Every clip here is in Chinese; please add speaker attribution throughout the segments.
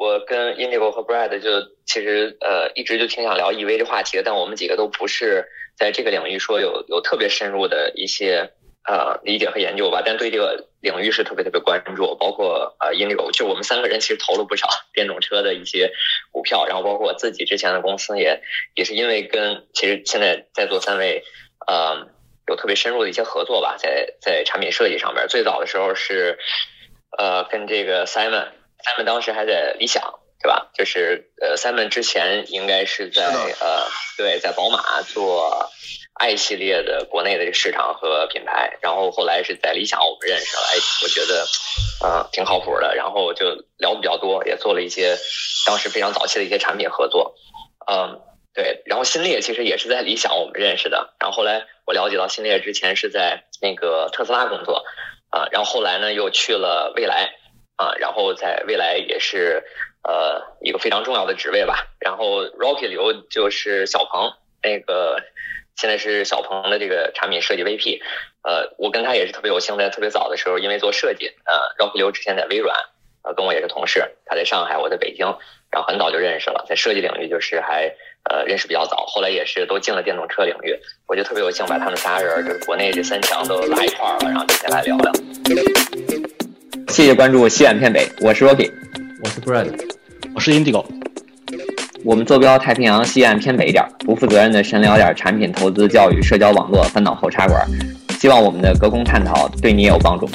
Speaker 1: 我跟 Indigo 和 Brad 就其实一直就挺想聊 EV 这话题的，但我们几个都不是在这个领域说有特别深入的一些理解和研究吧，但对这个领域是特别关注，包括Indigo， 就我们3个人其实投了不少电动车的一些股票，然后包括我自己之前的公司也是因为跟其实现在在座3位有特别深入的一些合作吧，在产品设计上面。最早的时候是跟这个 Simon 当时还在理想，对吧？就是Simon 之前应该是在对，在宝马做 i 系列的国内的这个市场和品牌，然后后来是在理想我们认识了，我觉得挺靠谱的，然后就聊得比较多，也做了一些当时非常早期的一些产品合作。对，然后新烈其实也是在理想我们认识的，然后后来我了解到新烈之前是在那个特斯拉工作然后后来呢又去了蔚来然后在蔚来也是一个非常重要的职位吧。然后 Rocky 刘就是小鹏，那个现在是小鹏的这个产品设计 VP。我跟他也是特别有幸，在特别早的时候因为做设计Rocky 刘之前在微软跟我也是同事，他在上海，我在北京，然后很早就认识了，在设计领域就是还认识比较早，后来也是都进了电动车领域，我就特别有幸把他们3人就是国内这3强都拉一块了，然后今天来聊聊。
Speaker 2: 谢谢关注西岸偏北，我是 Rocky，
Speaker 3: 我是 Brad， 我是 Indigo。
Speaker 2: 我们坐标太平洋西岸偏北一点，不负责任的神聊点产品、投资、教育、社交网络、翻脑后茶馆，希望我们的隔空探讨对你也有帮助。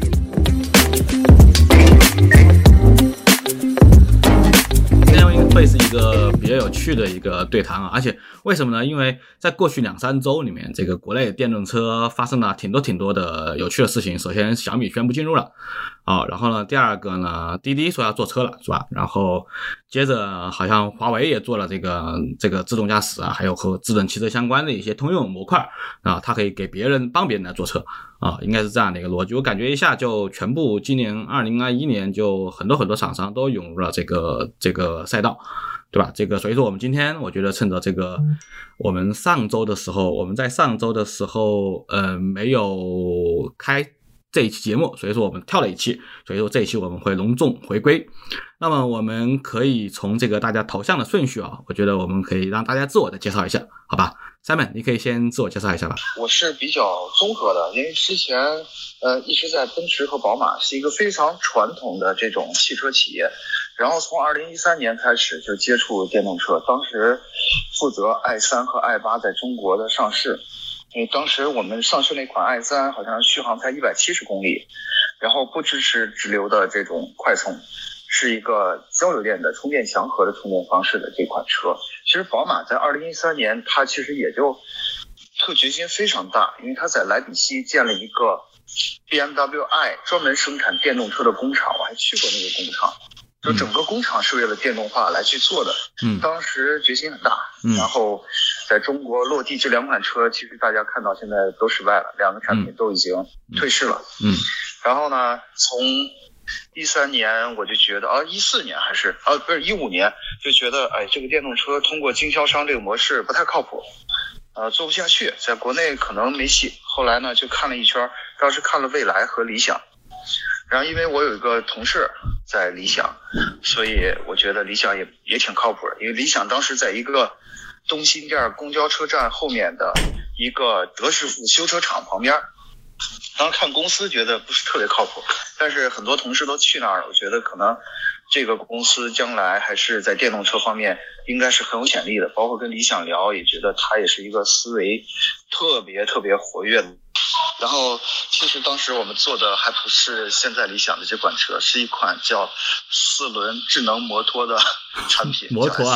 Speaker 3: 会是一个比较有趣的一个对谈而且为什么呢？因为在过去2-3周里面，这个国内电动车发生了挺多的有趣的事情。首先小米宣布进入了然后呢第二个呢滴滴说要做车了，是吧？然后接着好像华为也做了这个自动驾驶还有和智能汽车相关的一些通用模块它可以给帮别人来做车应该是这样的一个逻辑。我感觉一下就全部今年2021年就很多厂商都涌入了这个赛道，对吧？所以说我们今天我觉得趁着这个我们在上周的时候没有开这一期节目，所以说我们跳了一期，所以说这一期我们会隆重回归。那么我们可以从这个大家头像的顺序我觉得我们可以让大家自我的介绍一下，好吧？ Simon 你可以先自我介绍一下吧。
Speaker 4: 我是比较综合的，因为之前一直在奔驰和宝马，是一个非常传统的这种汽车企业，然后从2013年开始就接触电动车，当时负责 i3 和 i8 在中国的上市。因为当时我们上市那款 i3 好像续航才170公里，然后不支持直流的这种快充，是一个交流电的充电强核的充电方式的这款车。其实宝马在2013年它其实也就决心非常大，因为它在莱比锡建了一个 BMW i 专门生产电动车的工厂，我还去过那个工厂，就整个工厂是为了电动化来去做的。当时决心很大。然后在中国落地这2款车，其实大家看到现在都失败了，2个产品都已经退市了。然后呢，从13年我就觉得14年还是不是15年，就觉得这个电动车通过经销商这个模式不太靠谱，做不下去，在国内可能没戏。后来呢就看了一圈，当时看了蔚来和理想，然后因为我有一个同事在理想，所以我觉得理想也挺靠谱的。因为理想当时在一个东新店公交车站后面的一个德士富修车厂旁边，当时看公司觉得不是特别靠谱，但是很多同事都去那儿了，我觉得可能这个公司将来还是在电动车方面应该是很有潜力的。包括跟理想聊，也觉得他也是一个思维特别活跃的。然后其实当时我们做的还不是现在理想的这款车，是一款叫4轮智能摩托的产品。
Speaker 3: 摩托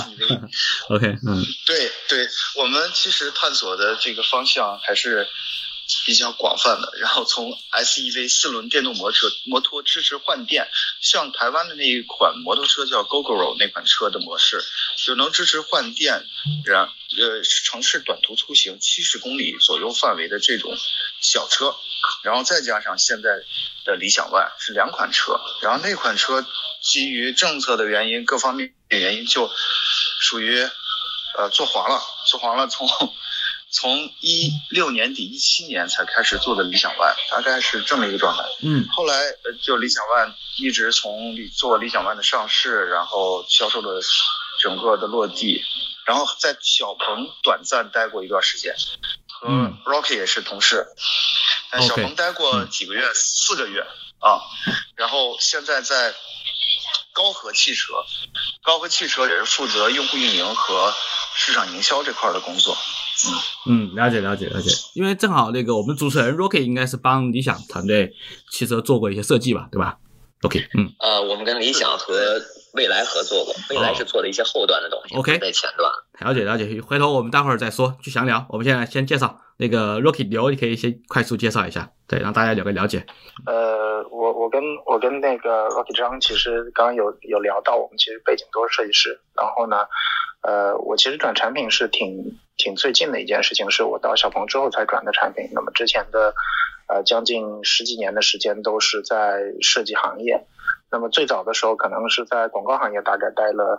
Speaker 3: OK
Speaker 4: 对，我们其实探索的这个方向还是比较广泛的。然后从 SEV 4轮电动摩托支持换电，像台湾的那一款摩托车叫 Gogoro 那款车的模式，就能支持换电，城市短途出行70公里左右范围的这种小车，然后再加上现在的理想 ONE 是2款车。然后那款车基于政策的原因，各方面的原因就属于做黄了，从从16年底17年才开始做的理想ONE，大概是这么一个状态。后来就理想ONE一直从做理想ONE的上市，然后销售的整个的落地，然后在小鹏短暂待过一段时间，和 Rocky 也是同事，在小鹏待过几个月，4个月啊，然后现在在高和汽车也是负责用户运营和市场营销这块的工作。
Speaker 3: 了解。因为正好那个我们主持人 Rocky 应该是帮理想团队汽车做过一些设计吧，对吧 ？Rocky，
Speaker 1: 我们跟理想和蔚来合作过，蔚来是做的一些后端的东西
Speaker 3: ，OK，
Speaker 1: 在前端。
Speaker 3: 了解，回头我们待会儿再说，去详聊。我们现在先介绍那个 Rocky 刘，你可以先快速介绍一下，对，让大家有个了解。
Speaker 5: 我跟那个 Rocky 张其实刚刚有聊到，我们其实背景都是设计师，然后呢，我其实转产品是挺最近的一件事情，是我到小鹏之后才转的产品。那么之前的将近10几年的时间都是在设计行业，那么最早的时候可能是在广告行业大概待了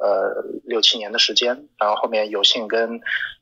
Speaker 5: 6、7年的时间，然后后面有幸跟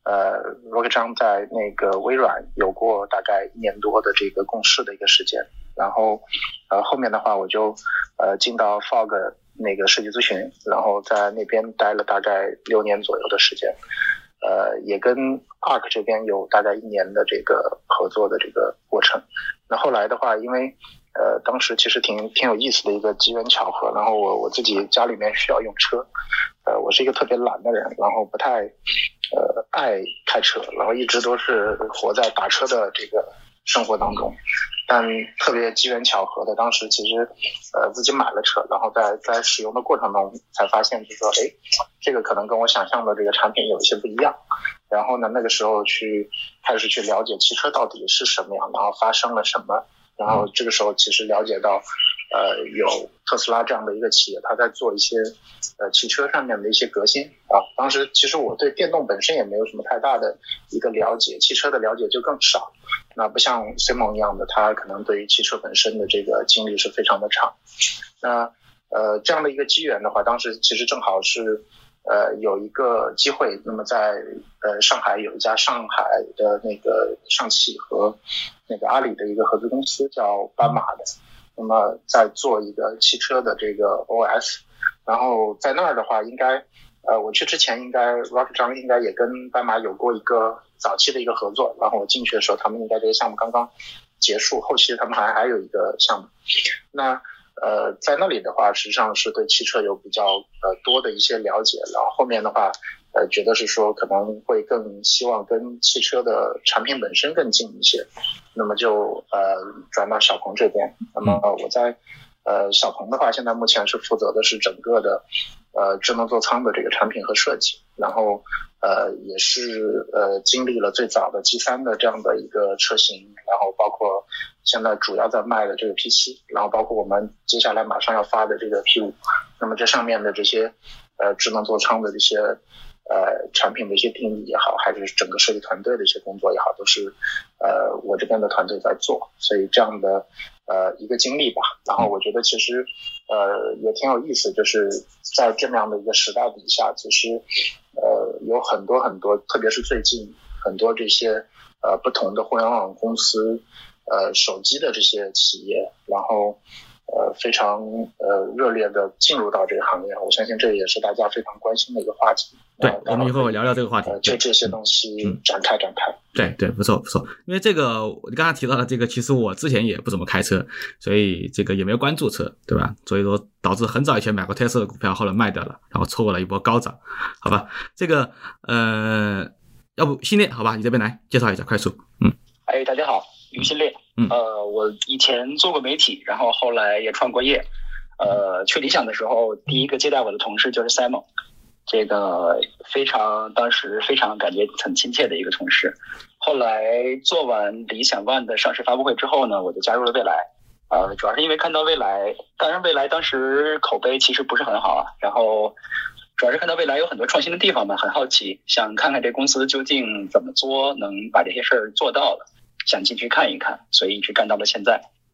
Speaker 5: Rocky 张在那个微软有过大概1年多的这个共事的一个时间，然后后面的话我就进到 Fog 那个设计咨询，然后在那边待了大概6年左右的时间，也跟 ARK 这边有大概1年的这个合作的这个过程。那后来的话，因为当时其实挺有意思的一个机缘巧合，然后我自己家里面需要用车，我是一个特别懒的人，然后不太爱开车，然后一直都是活在打车的这个生活当中。但特别机缘巧合的，当时其实自己买了车，然后在使用的过程中才发现，就是说这个可能跟我想象的这个产品有一些不一样。然后呢，那个时候开始去了解汽车到底是什么样，然后发生了什么。然后这个时候其实了解到有特斯拉这样的一个企业，它在做一些汽车上面的一些革新啊。当时其实我对电动本身也没有什么太大的一个了解，汽车的了解就更少。那不像 Simon 一样的，他可能对于汽车本身的这个经历是非常的长。那这样的一个机缘的话，当时其实正好是有一个机会，那么在上海有一家上海的那个上汽和那个阿里的一个合资公司叫斑马的，那么在做一个汽车的这个 OS， 然后在那儿的话，应该我去之前应该 Rocky 张应该也跟斑马有过一个早期的一个合作，然后我进去的时候，他们应该这个项目刚刚结束，后期他们还有一个项目。那在那里的话，实际上是对汽车有比较多的一些了解，然后后面的话觉得是说可能会更希望跟汽车的产品本身更近一些，那么就转到小鹏这边。那么我在小鹏的话，现在目前是负责的是整个的智能座舱的这个产品和设计，然后也是经历了最早的 G3 的这样的一个车型，然后包括现在主要在卖的这个 P7， 然后包括我们接下来马上要发的这个 P5， 那么这上面的这些智能座舱的这些产品的一些定义也好，还是整个设计团队的一些工作也好，都是我这边的团队在做，所以这样的一个经历吧。然后我觉得其实也挺有意思，就是在这样的一个时代底下，其实有很多很多，特别是最近很多这些不同的互联网公司手机的这些企业，然后非常热烈的进入到这个行业，我相信这也是大家非常关心的一个话题。
Speaker 3: 对，我们一会儿聊聊这个话题，
Speaker 5: 就这些东西展开。
Speaker 3: 对，不错。因为这个我刚才提到的这个，其实我之前也不怎么开车，所以这个也没有关注车，对吧？所以说导致很早以前买过 Tesla 的股票，后来卖掉了，然后错过了一波高涨，好吧？这个要不新烈，好吧，你这边来介绍一下，快速。
Speaker 6: 大家好，于新烈。我以前做过媒体，然后后来也创过业。去理想的时候，第一个接待我的同事就是 Simon， 这个当时非常感觉很亲切的一个同事。后来做完理想ONE的上市发布会之后呢，我就加入了蔚来。主要是因为看到蔚来，当然蔚来当时口碑其实不是很好啊，然后主要是看到蔚来有很多创新的地方吧，很好奇，想看看这公司究竟怎么做能把这些事儿做到了，想进去看一看，所以一直干到了现在。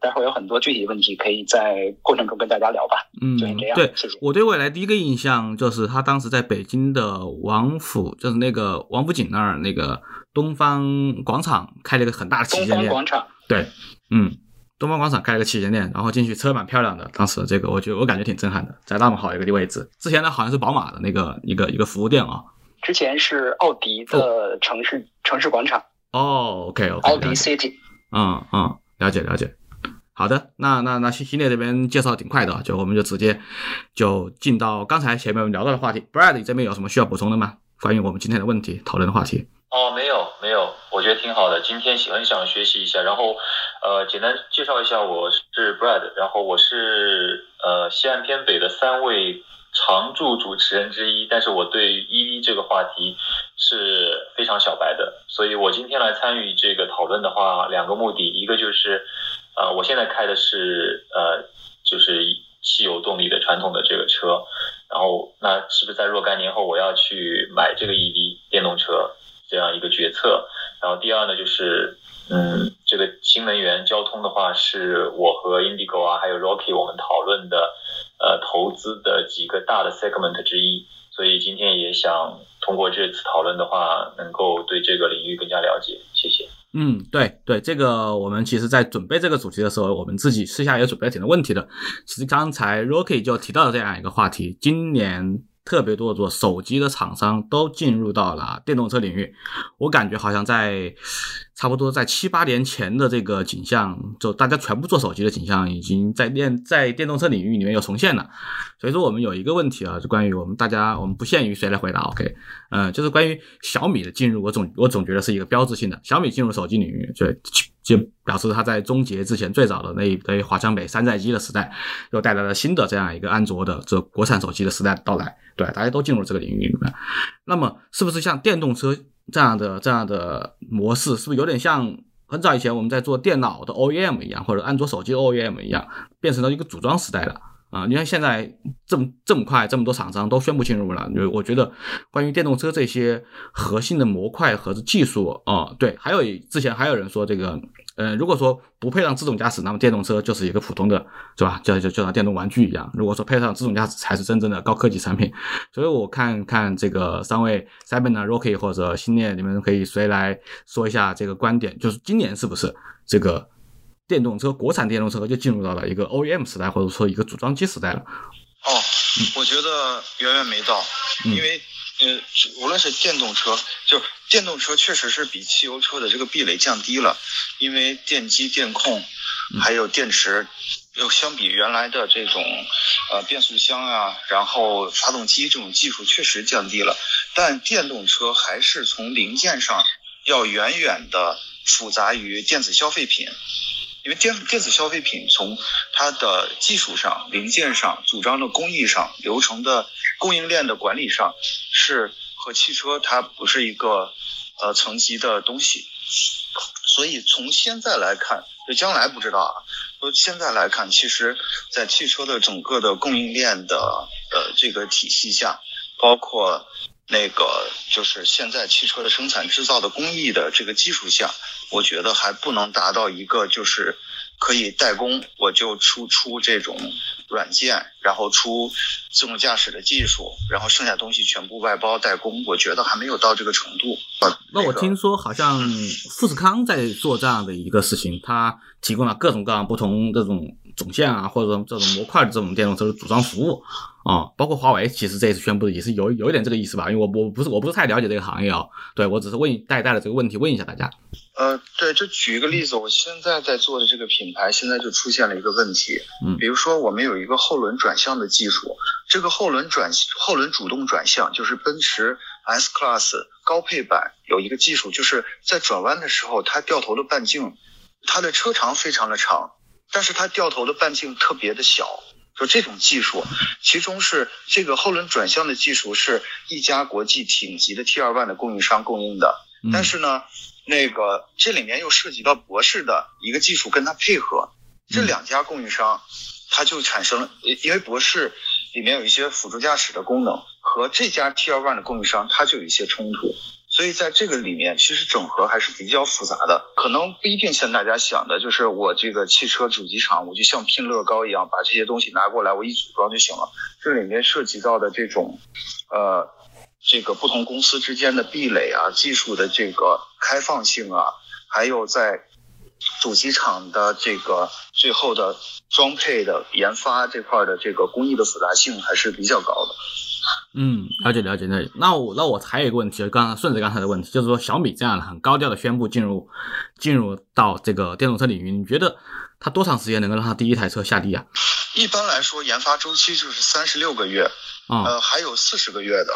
Speaker 6: 待会儿有很多具体问题可以在过程中跟大家聊吧。就先这样。
Speaker 3: 对，
Speaker 6: 谢谢。
Speaker 3: 我对未来第一个印象就是他当时在北京的王府，就是那个王府井那儿那个东方广场开了一个很大的旗舰店。
Speaker 6: 东方广场。
Speaker 3: 对，东方广场开了个旗舰店，然后进去车蛮漂亮的，当时这个我感觉挺震撼的，在那么好一个位置。之前呢好像是宝马的那个一个服务店啊。
Speaker 6: 之前是奥迪的城市广场。
Speaker 3: OK，
Speaker 6: 奥迪 City。
Speaker 3: 了解。好的，那系列这边介绍挺快的，我们就直接就进到刚才前面我们聊到的话题。Brad 你这边有什么需要补充的吗？关于我们今天的问题讨论的话题。
Speaker 1: 没有，我觉得挺好的。今天很想学习一下，然后简单介绍一下，我是 Brad， 然后我是西岸偏北的3位常驻主持人之一，但是我对 EV 这个话题是非常小白的，所以我今天来参与这个讨论的话，2个目的，一个就是我现在开的是就是汽油动力的传统的这个车，然后那是不是在若干年后我要去买这个 EV 电动车这样一个决策。然后第二呢，就是这个新能源交通的话，是我和 Indigo 还有 Rocky 我们讨论的投资的几个大的 segment 之一，所以今天也想通过这次讨论的话，能够对这个领域更加了解。谢谢。
Speaker 3: 对，这个我们其实在准备这个主题的时候，我们自己私下也准备了挺多问题的。其实刚才 Rocky 就提到了这样一个话题，今年特别多做手机的厂商都进入到了电动车领域。我感觉好像在差不多在7-8年前的这个景象，就大家全部做手机的景象已经在电动车领域里面有重现了。所以说我们有一个问题就关于我们不限于谁来回答 OK， 就是关于小米的进入，我总觉得是一个标志性的。小米进入手机领域就表示它在终结之前最早的那一堆华强北山寨机的时代，又带来了新的这样一个安卓的这国产手机的时代到来。对，大家都进入这个领域里面。那么是不是像电动车这样的模式，是不是有点像很早以前我们在做电脑的 OEM 一样，或者安卓手机的 OEM 一样，变成了一个组装时代了你看现在这么快，这么多厂商都宣布进入了，我觉得关于电动车这些核心的模块和技术对，之前还有人说这个如果说不配上自动驾驶，那么电动车就是一个普通的，是吧？就像电动玩具一样。如果说配上自动驾驶，才是真正的高科技产品。所以我看这个3位 Simon Rocky 或者新念，你们可以谁来说一下这个观点？就是今年是不是这个电动车，国产电动车就进入到了一个 OEM 时代，或者说一个组装机时代了？
Speaker 4: 我觉得远远没到，因为无论是电动车，就电动车确实是比汽油车的这个壁垒降低了，因为电机、电控还有电池，又相比原来的这种变速箱然后发动机这种技术确实降低了，但电动车还是从零件上要远远的复杂于电子消费品。因为电子消费品从它的技术上、零件上、组装的工艺上、流程的供应链的管理上，是和汽车它不是一个层级的东西。所以从现在来看，就将来不知道现在来看，其实在汽车的整个的供应链的这个体系下，包括那个就是现在汽车的生产制造的工艺的这个技术下，我觉得还不能达到一个就是可以代工，我就出这种软件，然后出自动驾驶的技术，然后剩下东西全部外包代工，我觉得还没有到这个程度。
Speaker 3: 那我听说好像富士康在做这样的一个事情，它提供了各种各样不同这种总线或者这种模块的这种电动车的组装服务包括华为其实这一次宣布的也是有一点这个意思吧，因为我不是太了解这个行业对，我只是带了这个问题问一下大家。
Speaker 4: 对，就举一个例子，我现在在做的这个品牌现在就出现了一个问题，比如说我们有一个后轮转向的技术，这个后轮主动转向就是奔驰 S Class 高配版有一个技术，就是在转弯的时候它掉头的半径，它的车长非常的长，但是它掉头的半径特别的小，就这种技术，其中是这个后轮转向的技术是一家国际顶级的 T2 的供应商供应的，但是呢那个这里面又涉及到博世的一个技术跟它配合，这2家供应商它就产生了，因为博世里面有一些辅助驾驶的功能和这家 T2 的供应商它就有一些冲突， 所以在这个里面，其实整合还是比较复杂的，可能不一定像大家想的，就是我这个汽车主机厂，我就像拼乐高一样，把这些东西拿过来，我一组装就行了。这里面涉及到的这种，这个不同公司之间的壁垒啊，技术的这个开放性啊，还有在主机厂的这个最后的装配的研发这块的这个工艺的复杂性还是比较高的。
Speaker 3: 了解。那我还有一个问题，顺着刚才的问题，就是说小米这样很高调的宣布进入到这个电动车领域，你觉得它多长时间能够让它第一台车下地啊？
Speaker 4: 一般来说，研发周期就是36个月，还有40个月的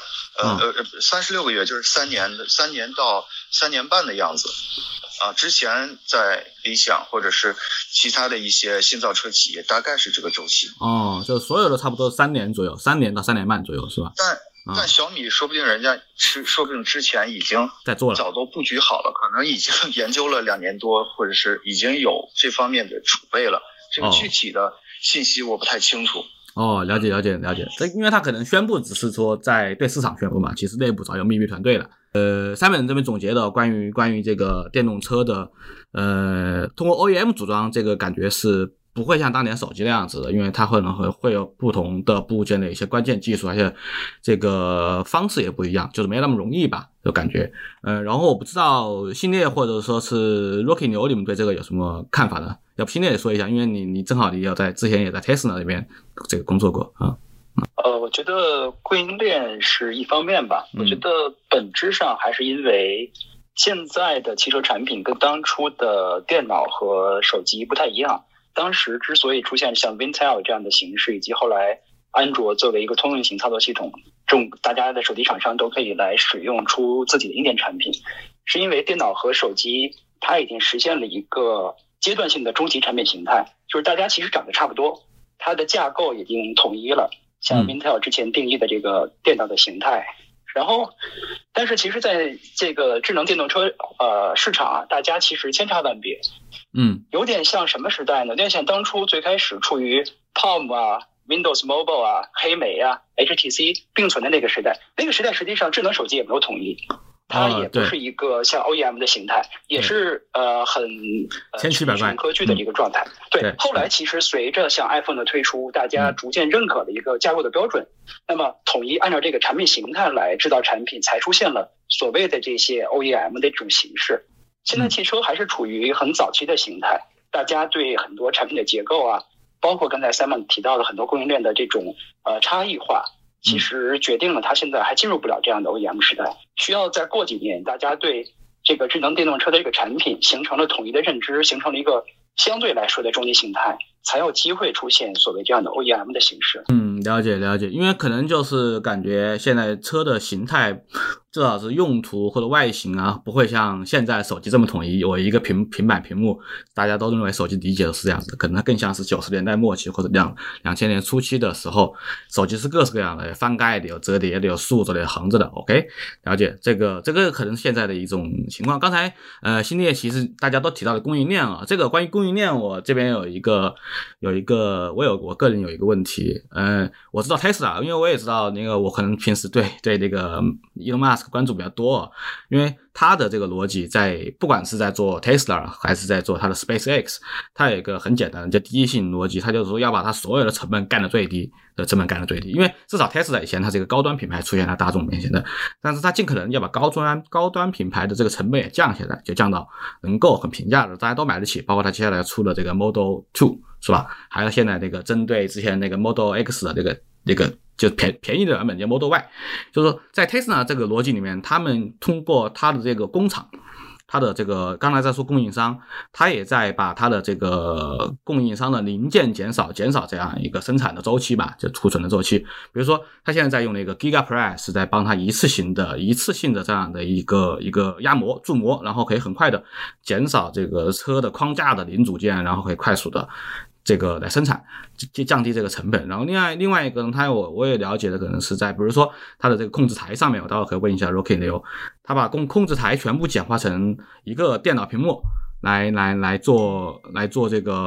Speaker 4: ，36个月就是3年到3年半的样子。之前在理想或者是其他的一些新造车企业大概是这个周期。
Speaker 3: 就所有的差不多3年左右，3年到3年半左右是吧？
Speaker 4: 但小米说不定说不定之前已经
Speaker 3: 在做了，
Speaker 4: 早都布局好了，可能已经研究了2年多，或者是已经有这方面的储备了。这个具体的信息我不太清楚。
Speaker 3: 了解。这因为他可能宣布只是说在对市场宣布嘛，其实内部早有秘密团队了。Simon 这边总结的关于这个电动车的通过 OEM 组装，这个感觉是不会像当年手机那样子的，因为它会有不同的部件的一些关键技术，而且这个方式也不一样，就是没那么容易吧，就感觉。然后我不知道新烈或者说是 Rocky 牛，你们对这个有什么看法呢？要不新烈也说一下，因为你正好你之前也在 Tesla 那边这个工作过啊。
Speaker 6: 我觉得供应链是一方面吧，我觉得本质上还是因为现在的汽车产品跟当初的电脑和手机不太一样。当时之所以出现像 Wintel 这样的形式，以及后来安卓作为一个通用型操作系统，大家的手机厂商都可以来使用出自己的硬件产品，是因为电脑和手机它已经实现了一个阶段性的终极产品形态，就是大家其实长得差不多，它的架构已经统一了，像 Intel 之前定义的这个电脑的形态。然后但是其实在这个智能电动车市场啊，大家其实千差万别。有点像什么时代呢？有点像当初最开始处于 Palm 啊 Windows Mobile 啊黑莓啊 HTC 并存的那个时代。那个时代实际上智能手机也没有统一，它也不是一个像 OEM 的形态，也是很
Speaker 3: 千奇百怪
Speaker 6: 科技的一个状态。对，后来其实随着像 iPhone 的推出，大家逐渐认可的一个架构的标准，那么统一按照这个产品形态来制造产品，才出现了所谓的这些 OEM 的这种形式。现在汽车还是处于很早期的形态，大家对很多产品的结构啊，包括刚才 Simon 提到的很多供应链的这种差异化，其实决定了它现在还进入不了这样的 OEM 时代，需要再过几年，大家对这个智能电动车的这个产品形成了统一的认知，形成了一个相对来说的终极形态，才有机会出现所谓这样的 OEM 的形式。
Speaker 3: 了解，因为可能就是感觉现在车的形态至少是用途或者外形啊，不会像现在手机这么统一，有一个平板屏幕，大家都认为手机理解的是这样子，可能更像是90年代末期或者2000年初期的时候，手机是各式各样的，翻盖的，有折叠的，有竖着的，有横着的。OK， 了解，这个可能是现在的一种情况。刚才新烈其实大家都提到了供应链啊，这个关于供应链我这边有一个我个人有一个问题，我知道 Tesla， 因为我也知道那个我可能平时对那个 Elon Musk 关注比较多，因为他的这个逻辑不管是在做 Tesla 还是在做他的 SpaceX， 他有一个很简单的叫第一性逻辑，他就是说要把他所有的成本干得最低，因为至少 Tesla 以前它是一个高端品牌出现在大众面前的，但是他尽可能要把高端品牌的这个成本也降下来，就降到能够很平价的大家都买得起，包括他接下来出的这个 Model 2是吧，还有现在那个针对之前那个 Model X 的那个就便宜的版本叫 Model Y， 就是说在 Tesla 这个逻辑里面，他们通过他的这个工厂，他的这个刚才在说供应商，他也在把他的这个供应商的零件减少这样一个生产的周期吧，就储存的周期。比如说他现在在用那个 GigaPress 在帮他一次性的这样的一个铸模，然后可以很快的减少这个车的框架的零组件，然后可以快速的这个来生产，降低这个成本。然后另外一个呢，我也了解的可能是在比如说它的这个控制台上面，我待会可以问一下 Rocky Leo， 他把控制台全部简化成一个电脑屏幕来做这个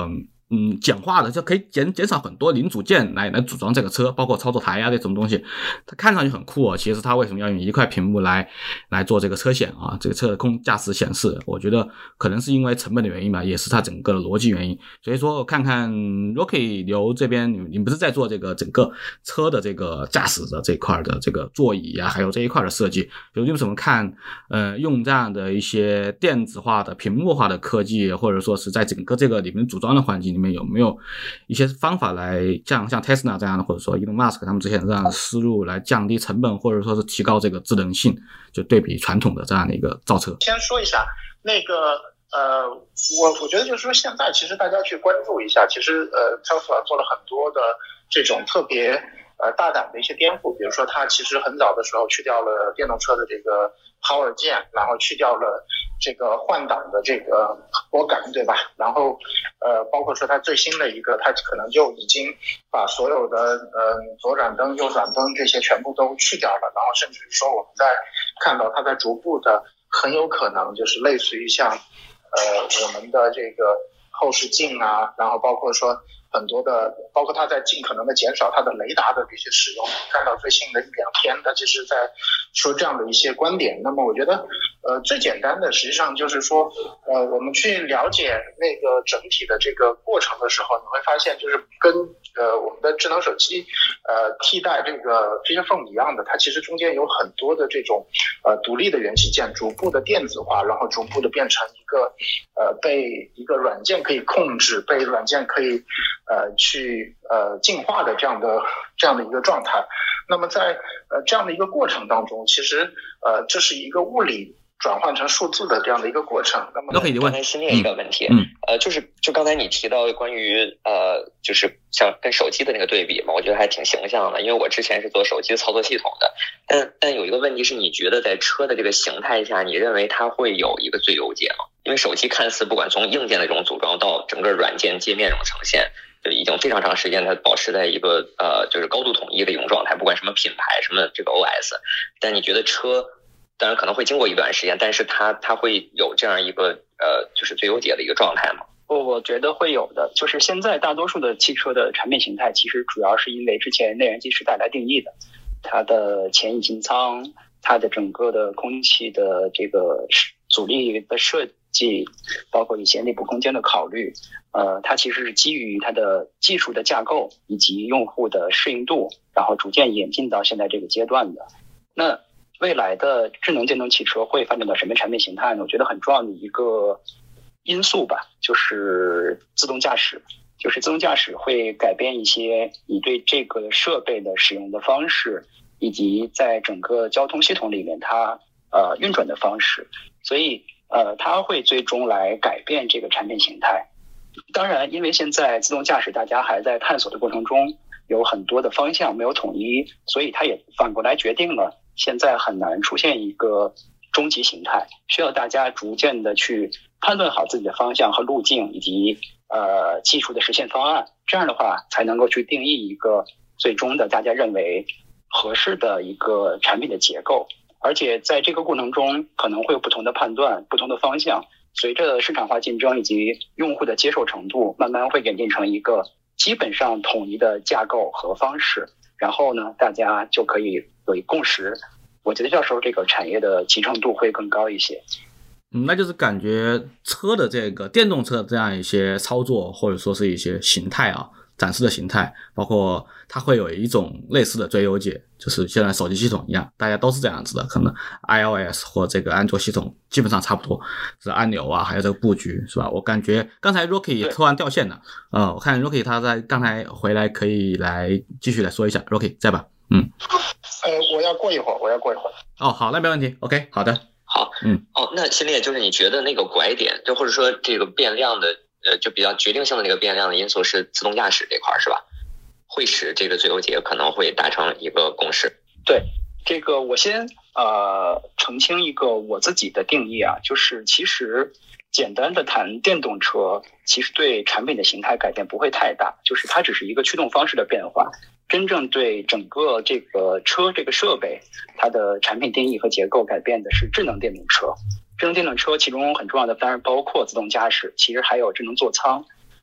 Speaker 3: 简化的，就可以减少很多零组件来组装这个车，包括操作台啊这种东西，它看上去很酷其实它为什么要用一块屏幕来做这个车显啊，这个车的驾驶显示？我觉得可能是因为成本的原因吧，也是它整个的逻辑原因。所以说我看看 Rocky 刘这边，你不是在做这个整个车的这个驾驶的这块的这个座椅啊，还有这一块的设计，有什么看用这样的一些电子化的屏幕化的科技，或者说是在整个这个里面组装的环境里面有没有一些方法来像 Tesla 这样的，或者说 Elon Musk 他们之前这样的思路来降低成本，或者说是提高这个智能性，就对比传统的这样的一个造车。
Speaker 5: 先说一下那个我觉得就是说现在其实大家去关注一下，其实Tesla 做了很多的这种特别大胆的一些颠覆，比如说它其实很早的时候去掉了电动车的这个 power 键，然后去掉了这个换挡的这个拨杆，对吧？然后包括说它最新的一个，它可能就已经把所有的左转灯、右转灯这些全部都去掉了，然后甚至说我们在看到它在逐步的很有可能就是类似于像我们的这个后视镜啊，然后包括说很多的，包括它在尽可能的减少它的雷达的这些使用。看到最新的1-2天，它其实在说这样的一些观点。那么我觉得最简单的实际上就是说我们去了解那个整体的这个过程的时候，你会发现就是跟我们的智能手机替代这个 Feature Phone 一样的，它其实中间有很多的这种独立的元器件逐步的电子化，然后逐步的变成一个被一个软件可以控制，被软件可以去进化的这样的一个状态。那么在这样的一个过程当中，其实这是一个物理转换成数字的这样的一个过程。那么
Speaker 1: 刚才新列一个问题，就刚才你提到关于就是像跟手机的那个对比嘛，我觉得还挺形象的，因为我之前是做手机操作系统的，但有一个问题是，你觉得在车的这个形态下，你认为它会有一个最优解吗？因为手机看似不管从硬件的这种组装到整个软件界面这种呈现，就已经非常长时间它保持在一个就是高度统一的一种状态，不管什么品牌什么这个 OS， 但你觉得车当然可能会经过一段时间，但是它会有这样一个就是最优解的一个状态吗？
Speaker 6: 我觉得会有的，就是现在大多数的汽车的产品形态其实主要是因为之前内燃机时代来定义的，它的前引擎舱，它的整个的空气的这个阻力的设计，包括一些内部空间的考虑，它其实是基于它的技术的架构以及用户的适应度，然后逐渐演进到现在这个阶段的。那未来的智能电动汽车会发展到什么产品形态呢？我觉得很重要的一个因素吧，就是自动驾驶。就是自动驾驶会改变一些你对这个设备的使用的方式，以及在整个交通系统里面它运转的方式，所以它会最终来改变这个产品形态。当然，因为现在自动驾驶大家还在探索的过程中，有很多的方向没有统一，所以它也反过来决定了现在很难出现一个终极形态，需要大家逐渐的去判断好自己的方向和路径，以及技术的实现方案，这样的话才能够去定义一个最终的大家认为合适的一个产品的结构。而且在这个过程中可能会有不同的判断，不同的方向，随着市场化竞争以及用户的接受程度，慢慢会演进成一个基本上统一的架构和方式，然后呢大家就可以有一共识。我觉得到时候这个产业的集成度会更高一些。
Speaker 3: 那就是感觉车的这个电动车这样一些操作，或者说是一些形态啊，展示的形态，包括它会有一种类似的最优解，就是现在手机系统一样，大家都是这样子的，可能 iOS 或这个安卓系统基本上差不多，是按钮啊，还有这个布局，是吧？我感觉刚才 Rocky 突然掉线了，我看 Rocky 他在刚才回来，可以来继续来说一下 ，Rocky 在吧？
Speaker 5: 我要过一会儿。
Speaker 3: 哦，好，那没问题 ，OK， 好的。
Speaker 1: 好，那新烈就是你觉得那个拐点，就或者说这个变量的就比较决定性的那个变量的因素是自动驾驶这块是吧？会使这个最优解可能会达成一个共识。
Speaker 6: 对，这个我先澄清一个我自己的定义啊，就是其实简单的谈电动车，其实对产品的形态改变不会太大，就是它只是一个驱动方式的变化。真正对整个这个车这个设备它的产品定义和结构改变的是智能电动车。智能电动车其中很重要的当然包括自动驾驶，其实还有智能座舱。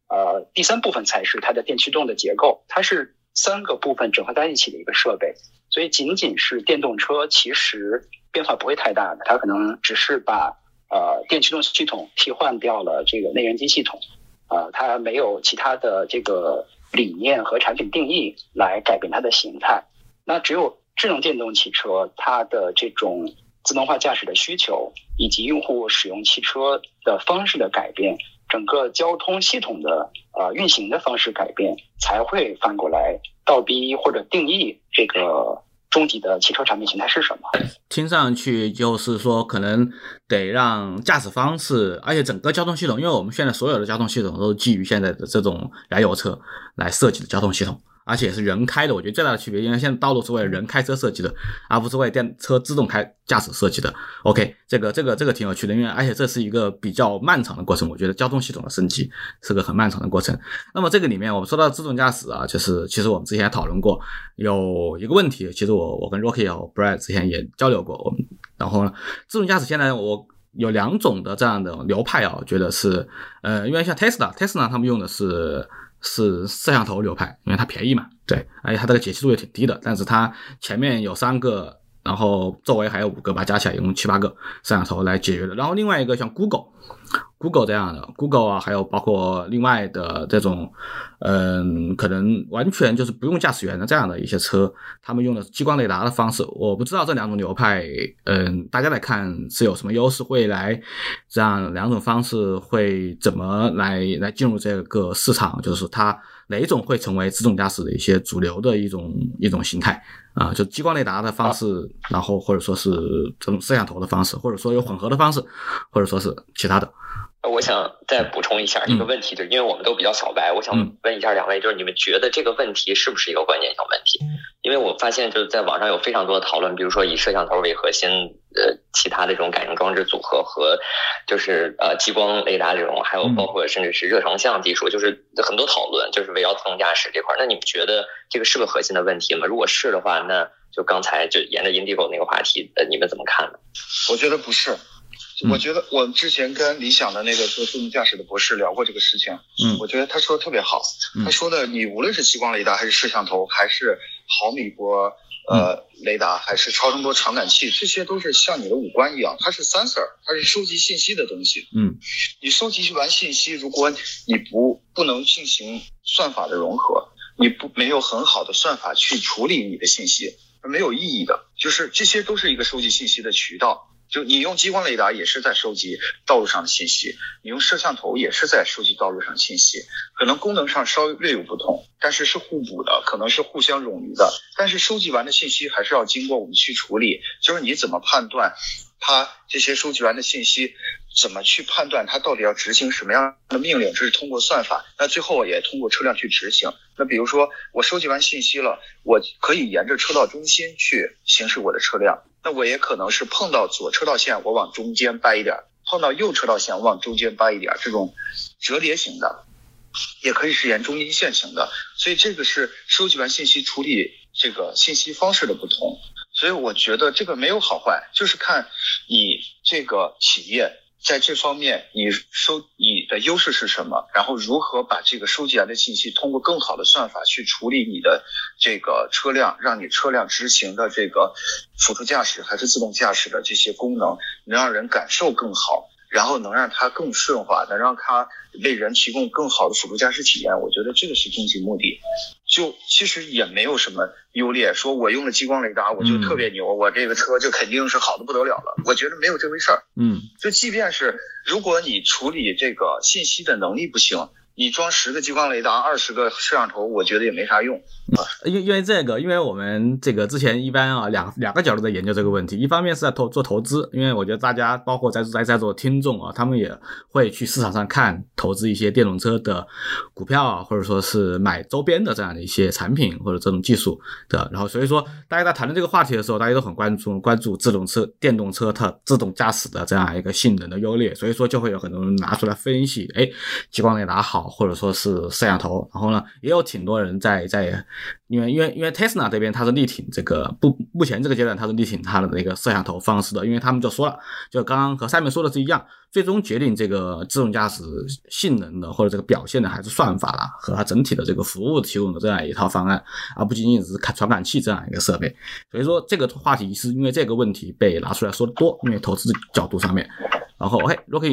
Speaker 6: 第三部分才是它的电驱动的结构，它是3个部分整合在一起的一个设备。所以仅仅是电动车其实变化不会太大的，它可能只是把电驱动系统替换掉了这个内燃机系统，它没有其他的这个理念和产品定义来改变它的形态。那只有智能电动汽车，它的这种自动化驾驶的需求以及用户使用汽车的方式的改变，整个交通系统的运行的方式改变，才会翻过来倒逼或者定义这个终极的汽车产品形态是什么。
Speaker 3: 听上去就是说可能得让驾驶方式，而且整个交通系统，因为我们现在所有的交通系统都是基于现在的这种燃油车来设计的交通系统，而且是人开的。我觉得最大的区别，因为现在道路是为了人开车设计的，而不是为电车自动开驾驶设计的。OK， 这个挺有趣的，因为而且这是一个比较漫长的过程。我觉得交通系统的升级是个很漫长的过程。那么这个里面我们说到自动驾驶啊，就是其实我们之前也讨论过，有一个问题，其实我跟 Rocky 和 Brad 之前也交流过。然后呢，自动驾驶现在我有2种的这样的流派啊，我觉得是因为像 Tesla 他们用的是摄像头流派，因为它便宜嘛，对，而且它这个解析度也挺低的，但是它前面有3个，然后周围还有5个，把它加起来用7-8个摄像头来解决的。然后另外一个像 Google 这样的 Google 啊，还有包括另外的这种可能完全就是不用驾驶员的这样的一些车，他们用的激光雷达的方式，我不知道这2种流派大家来看是有什么优势，会来这样2种方式会怎么来进入这个市场，就是它哪一种会成为自动驾驶的一些主流的一种形态啊，就激光雷达的方式，然后或者说是这种摄像头的方式，或者说有混合的方式，或者说是其他的。
Speaker 1: 我想再补充一下一个问题，就因为我们都比较小白，我想问一下2位，就是你们觉得这个问题是不是一个关键性问题？因为我发现就是在网上有非常多的讨论，比如说以摄像头为核心，其他的这种感应装置组合和就是激光雷达这种，还有包括甚至是热成像技术，就是很多讨论，就是围绕自动驾驶这块。那你们觉得这个是个核心的问题吗？如果是的话，那就刚才就沿着 Indigo 那个话题，你们怎么看呢？
Speaker 4: 我觉得不是。我觉得我之前跟理想的那个做自动驾驶的博士聊过这个事情，我觉得他说的特别好。他说的你无论是激光雷达还是摄像头，还是毫米波雷达，还是超声波传感器，这些都是像你的五官一样，它是 sensor， 它是收集信息的东西。你收集完信息，如果你不能进行算法的融合，你没有很好的算法去处理你的信息，没有意义的。就是这些都是一个收集信息的渠道。就你用激光雷达也是在收集道路上的信息，你用摄像头也是在收集道路上的信息，可能功能上稍微略有不同，但是是互补的，可能是互相冗余的，但是收集完的信息还是要经过我们去处理。就是你怎么判断它这些收集完的信息，怎么去判断它到底要执行什么样的命令，这是通过算法，那最后也通过车辆去执行。那比如说我收集完信息了，我可以沿着车道中心去行驶我的车辆，那我也可能是碰到左车道线我往中间掰一点，碰到右车道线我往中间掰一点，这种折叠型的也可以是沿中间线型的。所以这个是收集完信息处理这个信息方式的不同。所以我觉得这个没有好坏，就是看你这个企业在这方面你的优势是什么，然后如何把这个收集来的信息通过更好的算法去处理你的这个车辆，让你车辆执行的这个辅助驾驶还是自动驾驶的这些功能能让人感受更好，然后能让它更顺滑，能让它为人提供更好的辅助驾驶体验。我觉得这个是终极目的。就其实也没有什么优劣，说我用了激光雷达我就特别牛，我这个车就肯定是好的不得了了，我觉得没有这回事儿。就即便是如果你处理这个信息的能力不行，你装10个激光雷达20个摄像头，我觉得也没啥用。
Speaker 3: 因为我们这个之前一般啊两个角度在研究这个问题，一方面是在做投资，因为我觉得大家包括在座的听众啊，他们也会去市场上看投资一些电动车的股票啊，或者说是买周边的这样的一些产品或者这种技术的。然后所以说大家在谈论这个话题的时候，大家都很关注电动车它自动驾驶的这样一个性能的优劣，所以说就会有很多人拿出来分析，激光雷达好，或者说是摄像头。然后呢，也有挺多人在因为 Tesla 这边它是力挺这个目前这个阶段它是力挺它的那个摄像头方式的，因为他们就说了，就刚刚和Simon说的是一样， 最终决定这个自动驾驶性能的或者这个表现的还是算法啦和它整体的这个服务提供的这样一套方案，而不仅仅只是传感器这样一个设备。所以说这个话题是因为这个问题被拿出来说的多，因为投资角度上面。然后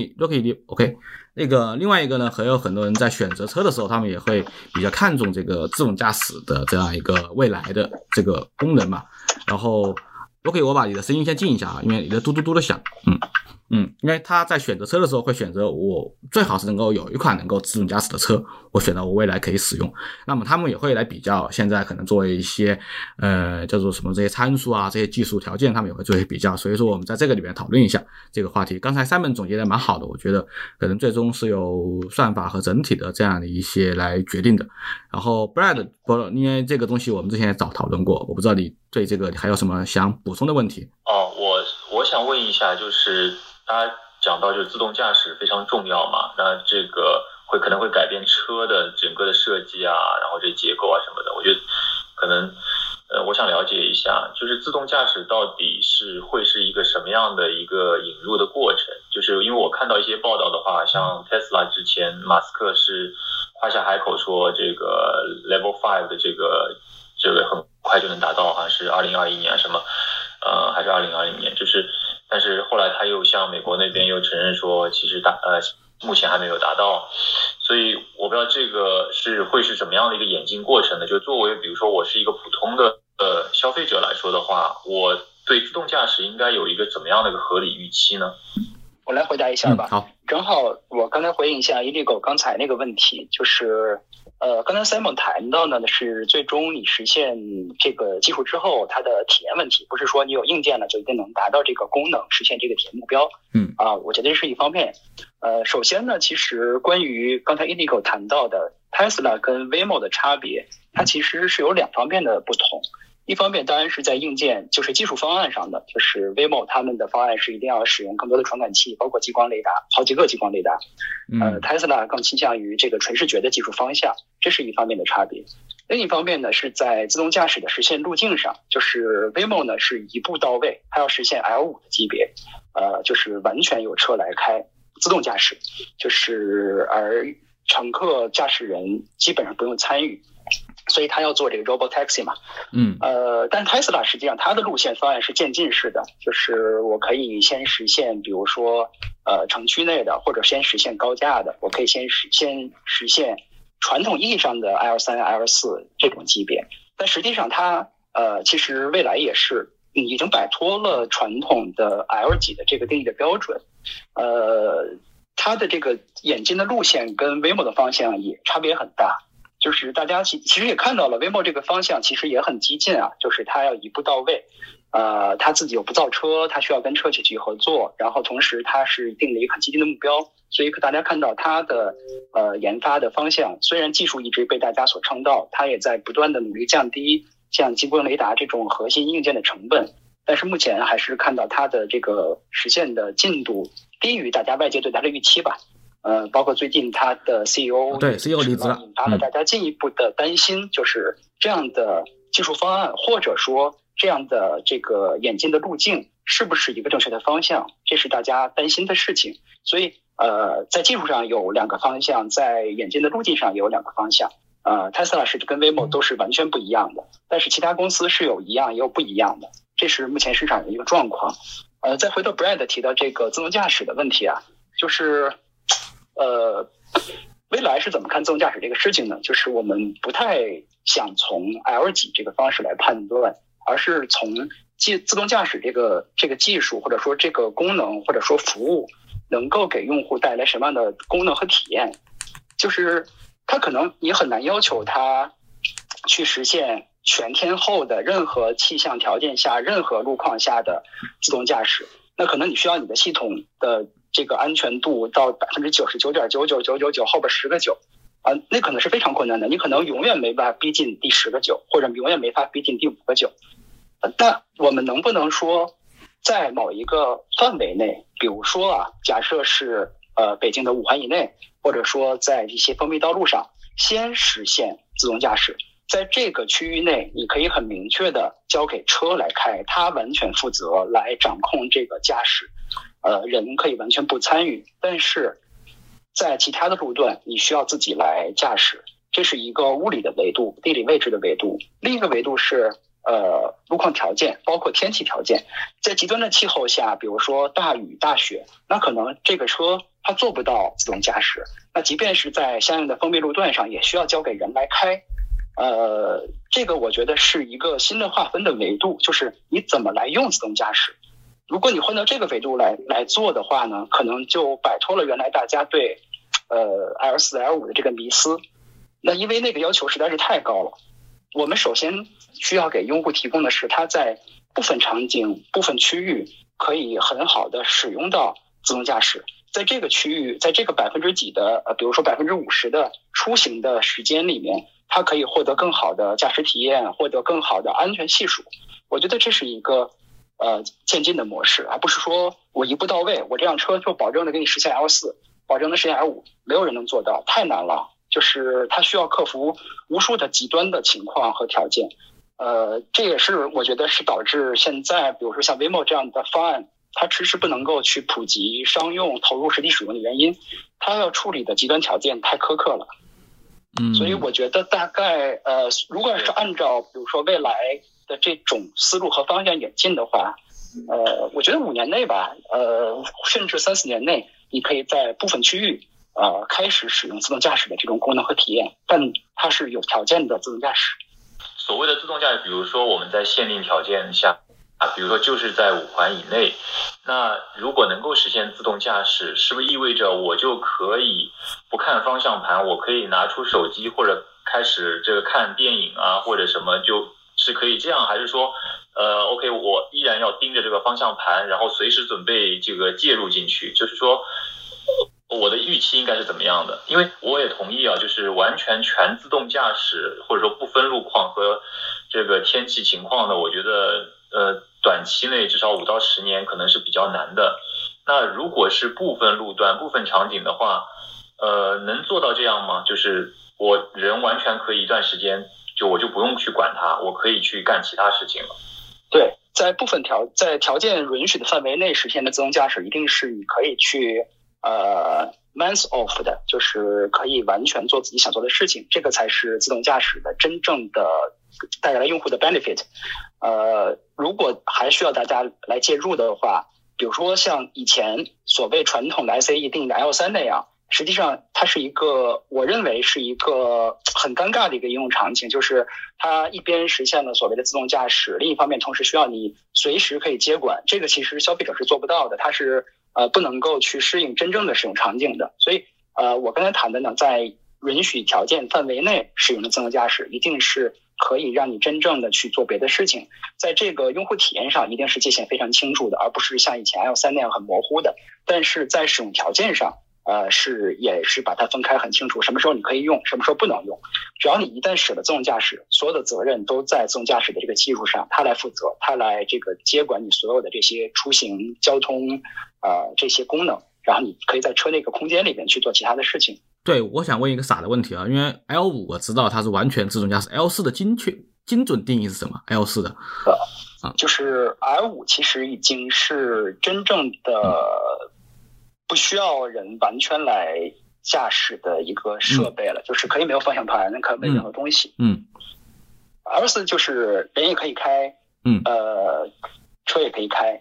Speaker 3: OK 那个另外一个呢，还有很多人在选择车的时候，他们也会比较看重这个自动驾驶的这样一个未来的这个功能嘛。然后 OK 我把你的声音先静一下啊，因为你的嘟嘟嘟的响。因为他在选择车的时候会选择我最好是能够有一款能够自动驾驶的车，我选择我未来可以使用。那么他们也会来比较现在可能作为一些叫做什么这些参数啊，这些技术条件他们也会做一些比较。所以说我们在这个里面讨论一下这个话题。刚才Simon总结的蛮好的，我觉得可能最终是由算法和整体的这样的一些来决定的。然后 Brad 因为这个东西我们之前也早讨论过，我不知道你对这个还有什么想补充的问题。
Speaker 7: 我想问一下，就是大家讲到就是自动驾驶非常重要嘛，那这个可能会改变车的整个的设计啊，然后这结构啊什么的。我觉得可能我想了解一下，就是自动驾驶到底会是一个什么样的一个引入的过程？就是因为我看到一些报道的话，像 Tesla 之前马斯克是夸下海口说这个 Level 5的这个很快就能达到，好像是2021年什么还是2020年，但是后来他又向美国那边又承认说其实目前还没有达到。所以我不知道这个会是什么样的一个演进过程呢？就作为比如说我是一个普通的消费者来说的话，我对自动驾驶应该有一个怎么样的一个合理预期呢？
Speaker 6: 我来回答一下吧。
Speaker 3: 好，
Speaker 6: 正好我刚才回应一下Iligo刚才那个问题，就是刚才 Simon 谈到的是最终你实现这个技术之后它的体验问题，不是说你有硬件了就一定能达到这个功能，实现这个体验目标。我觉得这是一方面。首先呢，其实关于刚才 Iligo 谈到的 Tesla 跟 Waymo 的差别，它其实是有两方面的不同。一方面当然是在硬件，就是技术方案上的，就是 Waymo 他们的方案是一定要使用更多的传感器，包括激光雷达，好几个激光雷达。Tesla 更倾向于这个纯视觉的技术方向，这是一方面的差别。另一方面呢，是在自动驾驶的实现路径上，就是 Waymo 呢是一步到位，它要实现 L5 的级别，就是完全由车来开自动驾驶，就是而乘客驾驶人基本上不用参与。所以他要做这个 Robotaxi 嘛，但 Tesla 实际上它的路线方案是渐进式的，就是我可以先实现，比如说城区内的，或者先实现高架的，我可以先实现传统意义上的 L3、L4 这种级别。但实际上它其实未来也是已经摆脱了传统的 L 级的这个定义的标准，它的这个演进的路线跟 Waymo 的方向也差别很大。就是大家其实也看到了 Waymo 这个方向其实也很激进啊，就是它要一步到位，它自己又不造车，它需要跟车企去合作，然后同时它是定了一个很激进的目标，所以大家看到它的研发的方向，虽然技术一直被大家所称道，它也在不断的努力降低像激光雷达这种核心硬件的成本，但是目前还是看到它的这个实现的进度低于大家外界对它的预期吧。包括最近他的 CEO
Speaker 3: 离职了，
Speaker 6: 引发了大家进一步的担心，就是这样的技术方案或者说这样的这个演进的路径是不是一个正确的方向，这是大家担心的事情。所以在技术上有两个方向，在演进的路径上也有两个方向。Tesla 是跟 Waymo 都是完全不一样的，但是其他公司是有一样也有不一样的，这是目前市场的一个状况。再回到 Brad 提到这个自动驾驶的问题啊，就是未来是怎么看自动驾驶这个事情呢？就是我们不太想从 L 级这个方式来判断，而是从自动驾驶这个技术或者说这个功能或者说服务能够给用户带来什么样的功能和体验。就是它可能你很难要求它去实现全天候的任何气象条件下任何路况下的自动驾驶，那可能你需要你的系统的这个安全度到 99.99999 后边10个9那可能是非常困难的，你可能永远没法逼近第10个9，或者永远没法逼近第5个9。但我们能不能说在某一个范围内，比如说假设是北京的5环以内，或者说在一些封闭道路上先实现自动驾驶，在这个区域内你可以很明确的交给车来开，它完全负责来掌控这个驾驶。 人可以完全不参与，但是在其他的路段你需要自己来驾驶，这是一个物理的维度，地理位置的维度。另一个维度是路况条件，包括天气条件。在极端的气候下，比如说大雨大雪，那可能这个车它做不到自动驾驶，那即便是在相应的封闭路段上也需要交给人来开。这个我觉得是一个新的划分的维度，就是你怎么来用自动驾驶。如果你换到这个维度来做的话呢，可能就摆脱了原来大家对L4 L5 的这个迷思。那因为那个要求实在是太高了，我们首先需要给用户提供的是它在部分场景部分区域可以很好的使用到自动驾驶，在这个区域，在这个几的比如说50%的出行的时间里面，它可以获得更好的驾驶体验，获得更好的安全系数。我觉得这是一个渐进的模式，而不是说我一步到位，我这辆车就保证的给你实现 L4， 保证的实现 L5， 没有人能做到，太难了。就是它需要克服无数的极端的情况和条件。这也是我觉得是导致现在比如说像 Waymo 这样的方案它迟迟不能够去普及商用投入实地使用的原因，它要处理的极端条件太苛刻了。所以我觉得大概如果是按照比如说未来的这种思路和方向演进的话，我觉得5年内吧，甚至3-4年内，你可以在部分区域开始使用自动驾驶的这种功能和体验，但它是有条件的自动驾驶。
Speaker 7: 所谓的自动驾驶，比如说我们在限定条件下比如说就是在5环以内，那如果能够实现自动驾驶，是不是意味着我就可以不看方向盘，我可以拿出手机或者开始这个看电影啊或者什么，就是可以这样？还是说OK 我依然要盯着这个方向盘，然后随时准备这个介入进去？就是说我的预期应该是怎么样的？因为我也同意啊，就是完全全自动驾驶或者说不分路况和这个天气情况的，我觉得短期内至少5到10年可能是比较难的。那如果是部分路段部分场景的话，能做到这样吗？就是我人完全可以一段时间我就不用去管它，我可以去干其他事情了。
Speaker 6: 对，在在条件允许的范围内实现的自动驾驶，一定是你可以去hands off 的，就是可以完全做自己想做的事情，这个才是自动驾驶的真正的带来用户的 benefit。如果还需要大家来介入的话，比如说像以前所谓传统的 SAE 定义的 L3 那样，实际上它是一个，我认为是一个很尴尬的一个应用场景，就是它一边实现了所谓的自动驾驶，另一方面同时需要你随时可以接管，这个其实消费者是做不到的，它是不能够去适应真正的使用场景的。所以我刚才谈的呢，在允许条件范围内使用的自动驾驶，一定是可以让你真正的去做别的事情，在这个用户体验上一定是界限非常清楚的，而不是像以前 L3 那样很模糊的。但是在使用条件上也是把它分开很清楚，什么时候你可以用，什么时候不能用。只要你一旦使了自动驾驶，所有的责任都在自动驾驶的这个技术上，它来负责，它来这个接管你所有的这些出行交通这些功能，然后你可以在车内个空间里面去做其他的事情。
Speaker 3: 对，我想问一个傻的问题啊，因为 L5 我知道它是完全自动驾驶， L4 的精准定义是什么？ L4 的
Speaker 6: 就是 L5 其实已经是真正的不需要人完全来驾驶的一个设备了，就是可以没有方向盘，可以没有任何东西。L4 就是人也可以开，车也可以开。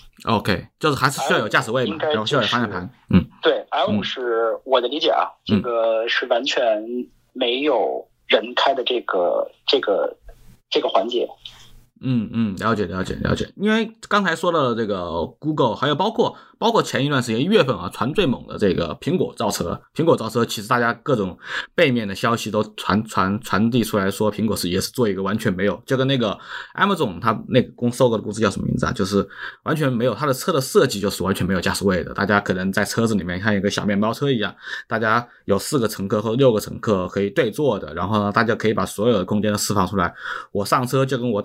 Speaker 3: OK， 就是还是需要有驾驶位嘛，然后需要有方向盘。
Speaker 6: 对 ，L5 是我的理解啊，这个是完全没有人开的这个环节。
Speaker 3: 了解。因为刚才说到这个 Google， 还有包括前一段时间1月份啊，传最猛的这个苹果造车，其实大家各种背面的消息都传递出来说，苹果也是做一个完全没有，就跟那个 Amazon 它那个收购的公司叫什么名字啊？就是完全没有，它的车的设计就是完全没有驾驶位的，大家可能在车子里面像一个小面包车一样，大家有4个乘客或6个乘客可以对坐的，然后呢，大家可以把所有的空间都释放出来，我上车就跟我打滴滴一样。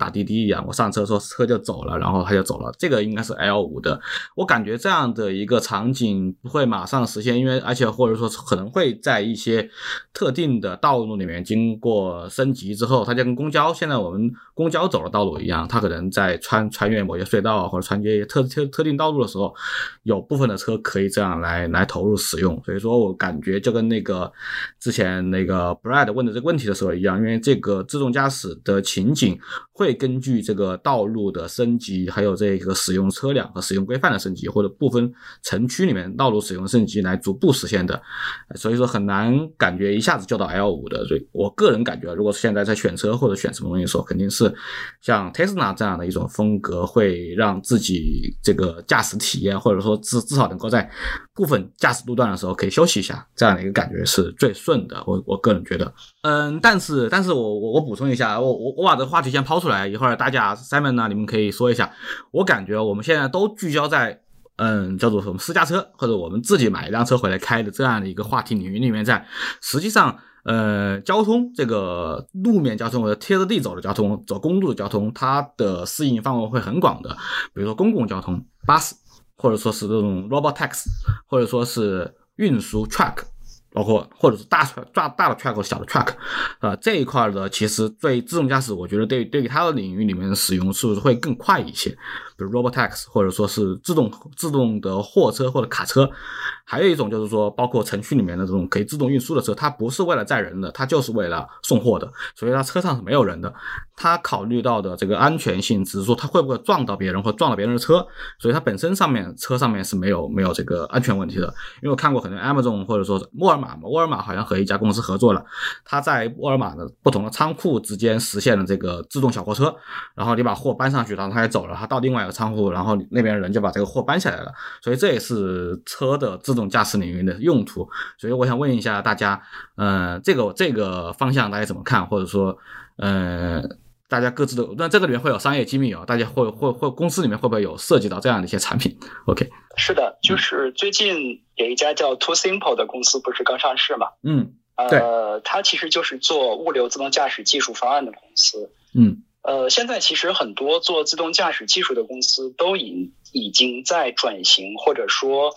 Speaker 3: 样，我上车说车就走了，然后它就走了，这个应该是 L5 的。我感觉这样的一个场景不会马上实现，因为而且或者说可能会在一些特定的道路里面经过升级之后，它就跟公交现在我们公交走的道路一样，它可能在穿越某些隧道或者穿越特定道路的时候，有部分的车可以这样来投入使用。所以说我感觉就跟那个之前那个 Brad 问的这个问题的时候一样，因为这个自动驾驶的情景会根据这个道路的升级，还有这个使用车辆和使用规范的升级，或者部分城区里面道路使用升级来逐步实现的，所以说很难感觉一下子就到 L5 的。所以我个人感觉，如果现在在选车或者选什么东西的时候，肯定是像 Tesla 这样的一种风格，会让自己这个驾驶体验，或者说至少能够在部分驾驶路段的时候可以休息一下，这样的一个感觉是最顺的。我个人觉得，但是我补充一下，我把这个话题先抛出来，一会儿大家 Simon 呢，你们可以说一下。我感觉我们现在都聚焦在叫做什么私家车或者我们自己买一辆车回来开的这样的一个话题领域里面，在实际上交通这个路面交通或者贴着地走的交通，走公路的交通，它的适应范围会很广的，比如说公共交通、巴士，或者说是这种 robot taxi， 或者说是运输 truck， 包括或者是大的 truck 或小的 truck， 这一块的其实对自动驾驶，我觉得对于它的领域里面的使用是不是会更快一些？比如 robot taxi， 或者说是自动的货车或者卡车。还有一种就是说，包括城区里面的这种可以自动运输的车，它不是为了载人的，它就是为了送货的，所以它车上是没有人的。它考虑到的这个安全性，只是说它会不会撞到别人或撞到别人的车，所以它本身车上面是没有这个安全问题的。因为我看过很多 Amazon 或者说沃尔玛好像和一家公司合作了，它在沃尔玛的不同的仓库之间实现了这个自动小货车，然后你把货搬上去，然后它也走了，它到另外一个仓库，然后那边人就把这个货搬下来了。所以这也是车的自动驾驶领域的用途。所以我想问一下大家，这个方向大家怎么看？或者说，大家各自的，那这个里面会有商业机密大家会公司里面会不会有涉及到这样的一些产品 ？OK，
Speaker 6: 是的，就是最近有一家叫 Too Simple 的公司不是刚上市嘛？
Speaker 3: 对，
Speaker 6: 它其实就是做物流自动驾驶技术方案的公司。现在其实很多做自动驾驶技术的公司都已经在转型，或者说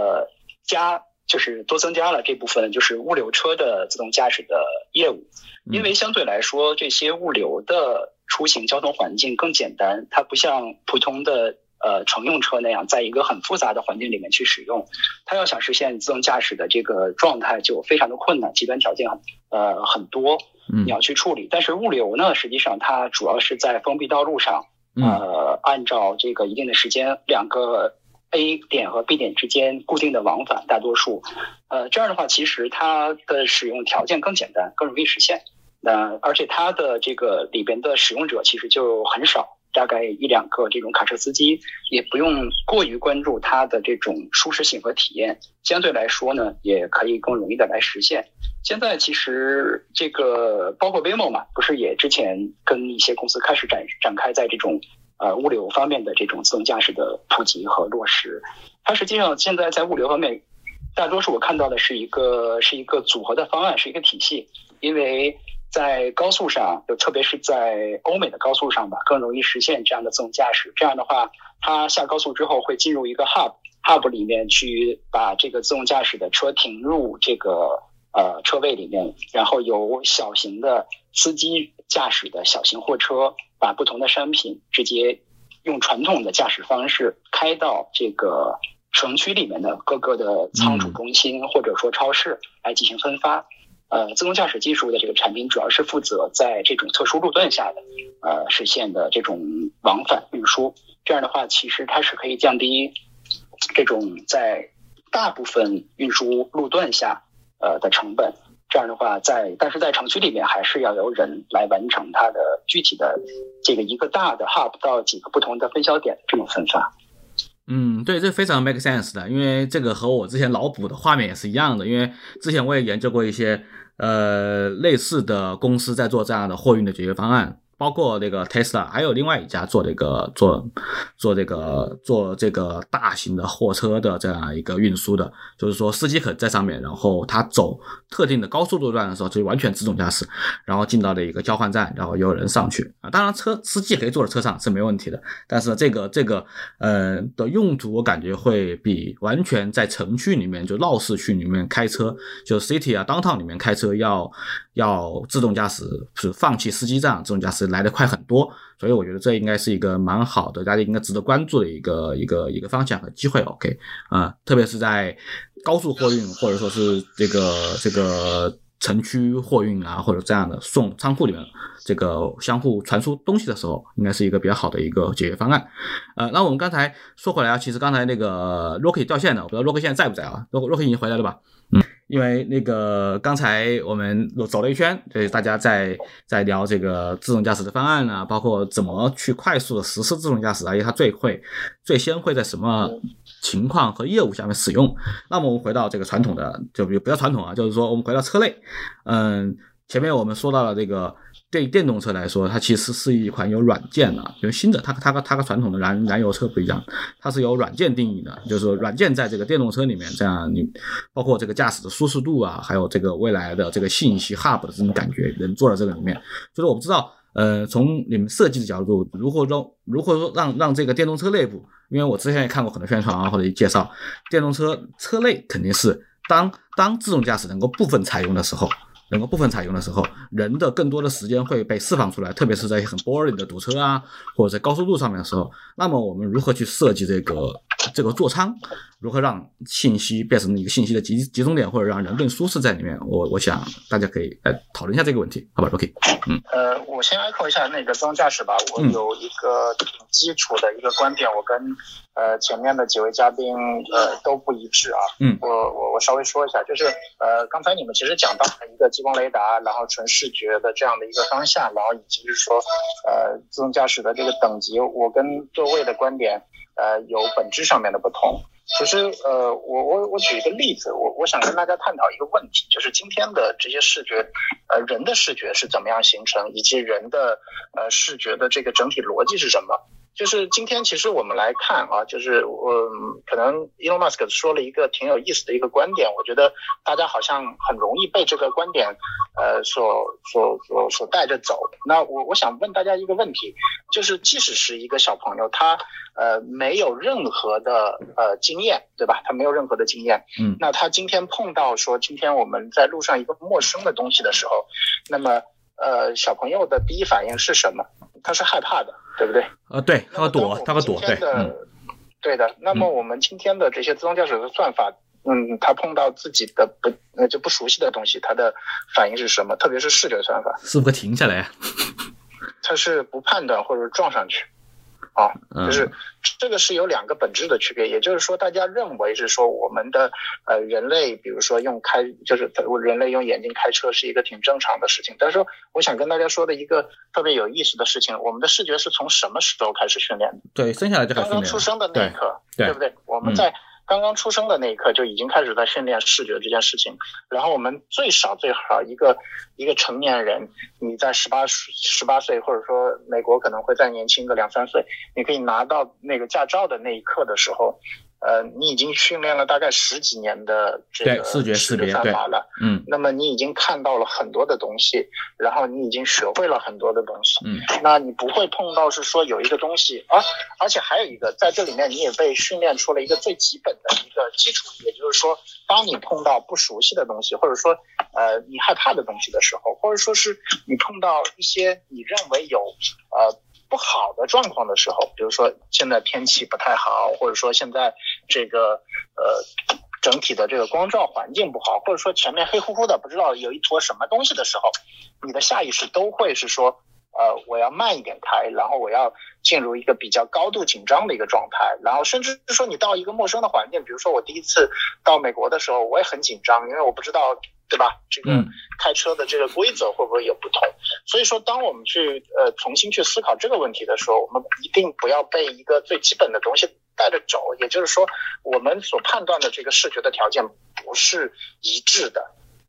Speaker 6: 就是多增加了这部分就是物流车的自动驾驶的业务。因为相对来说这些物流的出行交通环境更简单，它不像普通的乘用车那样在一个很复杂的环境里面去使用，它要想实现自动驾驶的这个状态就非常的困难，极端条件很多你要去处理。但是物流呢，实际上它主要是在封闭道路上按照这个一定的时间，两个 A 点和 B 点之间固定的往返，大多数这样的话其实它的使用条件更简单，更容易实现。而且它的这个里边的使用者其实就很少，大概1-2个这种卡车司机，也不用过于关注它的这种舒适性和体验，相对来说呢也可以更容易的来实现。现在其实这个包括 Waymo 嘛，不是也之前跟一些公司开始展开在这种物流方面的这种自动驾驶的普及和落实。它实际上现在在物流方面大多数我看到的是一个组合的方案，是一个体系。因为在高速上，特别是在欧美的高速上吧，更容易实现这样的自动驾驶。这样的话，它下高速之后会进入一个 hub 里面去把这个自动驾驶的车停入这个车位里面，然后由小型的司机驾驶的小型货车把不同的商品直接用传统的驾驶方式开到这个城区里面的各个的仓储中心或者说超市来进行分发。自动驾驶技术的这个产品主要是负责在这种特殊路段下的实现的这种往返运输。这样的话其实它是可以降低这种在大部分运输路段下的成本。这样的话但是在城区里面还是要由人来完成它的具体的这个一个大的 hub 到几个不同的分销点这种分发。
Speaker 3: 对，这非常 make sense 的，因为这个和我之前脑补的画面也是一样的。因为之前我也研究过一些类似的公司在做这样的货运的解决方案， 包括那个 Tesla， 还有另外一家做这个大型的货车的这样一个运输的，就是说司机可在上面，然后他走特定的高速路段的时候就完全自动驾驶，然后进到了一个交换站，然后有人上去啊，当然司机可以坐在车上是没问题的，但是这个的用途我感觉会比完全在城区里面就闹市区里面开车，就 city 啊 downtown 里面开车要自动驾驶，是放弃司机这样自动驾驶来得快很多，所以我觉得这应该是一个蛮好的，大家应该值得关注的一个方向和机会。 OK 特别是在高速货运或者说是这个城区货运啊，或者这样的送仓库里面这个相互传输东西的时候，应该是一个比较好的一个解决方案。那我们刚才说回来啊，其实刚才那个 Rocky 掉线了，我不知道 Rocky 现在在不在啊 ？Rocky 已经回来了吧？因为那个刚才我们走了一圈，对大家在聊这个自动驾驶的方案啊，包括怎么去快速的实施自动驾驶啊，因为它最先会在什么情况和业务下面使用。那么我们回到这个传统的，就比如不要传统啊，就是说我们回到车类，前面我们说到了这个对电动车来说，它其实是一款有软件的，因为新的它跟传统的燃油车不一样，它是有软件定义的，就是说软件在这个电动车里面，这样你包括这个驾驶的舒适度啊，还有这个未来的这个信息 hub 的这种感觉，能做到这个里面。就是我不知道，从你们设计的角度，如何说让这个电动车内部，因为我之前也看过很多宣传啊或者介绍，电动车内肯定是当自动驾驶能够部分采用的时候，人的更多的时间会被释放出来，特别是在很 boring 的堵车啊，或者在高速路上面的时候，那么我们如何去设计这个座舱，如何让信息变成一个信息的集中点，或者让人更舒适在里面？我想大家可以来讨论一下这个问题，好吧 ？Rocky，
Speaker 5: 我先 echo 一下那个自动驾驶吧。我有一个挺基础的一个观点，我跟前面的几位嘉宾都不一致啊。我稍微说一下，就是刚才你们其实讲到了一个激光雷达，然后纯视觉的这样的一个方向，然后以及是说自动驾驶的这个等级，我跟各位的观点有本质上面的不同。其实我举一个例子，我想跟大家探讨一个问题，就是今天的这些视觉人的视觉是怎么样形成，以及人的视觉的这个整体逻辑是什么。就是今天其实我们来看啊，就是可能 Elon Musk 说了一个挺有意思的一个观点，我觉得大家好像很容易被这个观点所带着走。那我想问大家一个问题，就是即使是一个小朋友，他没有任何的经验，对吧？他没有任何的经验，那他今天碰到说今天我们在路上一个陌生的东西的时候，那么小朋友的第一反应是什么？他是害怕的，对不对？
Speaker 3: 对，他会躲，对，
Speaker 5: 对的。那么我们今天的这些自动驾驶的算法，他碰到自己的不熟悉的东西，他的反应是什么？特别是视觉算法，
Speaker 3: 是不是停下来？
Speaker 5: 他是不判断或者撞上去。就是这个是有两个本质的区别，也就是说大家认为是说我们的人类比如说就是人类用眼睛开车是一个挺正常的事情，但是我想跟大家说的一个特别有意思的事情，我们的视觉是从什么时候开始训练的？
Speaker 3: 对，生下来就开始训练，
Speaker 5: 刚刚出生的那一刻，对不对？我们在刚刚出生的那一刻就已经开始在训练视觉这件事情，然后我们最少一个成年人，你在18岁，或者说美国可能会再年轻个2-3岁，你可以拿到那个驾照的那一刻的时候，你已经训练了大概10几年的这个
Speaker 3: 视觉识别
Speaker 5: 算法了，那么你已经看到了很多的东西，然后你已经学会了很多的东西，那你不会碰到是说有一个东西而且还有一个在这里面你也被训练出了一个最基本的一个基础，也就是说当你碰到不熟悉的东西，或者说你害怕的东西的时候，或者说是你碰到一些你认为有不好的状况的时候，比如说现在天气不太好，或者说现在这个整体的这个光照环境不好，或者说前面黑乎乎的不知道有一坨什么东西的时候，你的下意识都会是说我要慢一点开，然后我要进入一个比较高度紧张的一个状态，然后甚至说你到一个陌生的环境，比如说我第一次到美国的时候我也很紧张，因为我不知道对吧这个开车的这个规则会不会有不同，所以说当我们去重新去思考这个问题的时候，我们一定不要被一个最基本的东西带着走，也就是说我们所判断的这个视觉的条件不是一致的，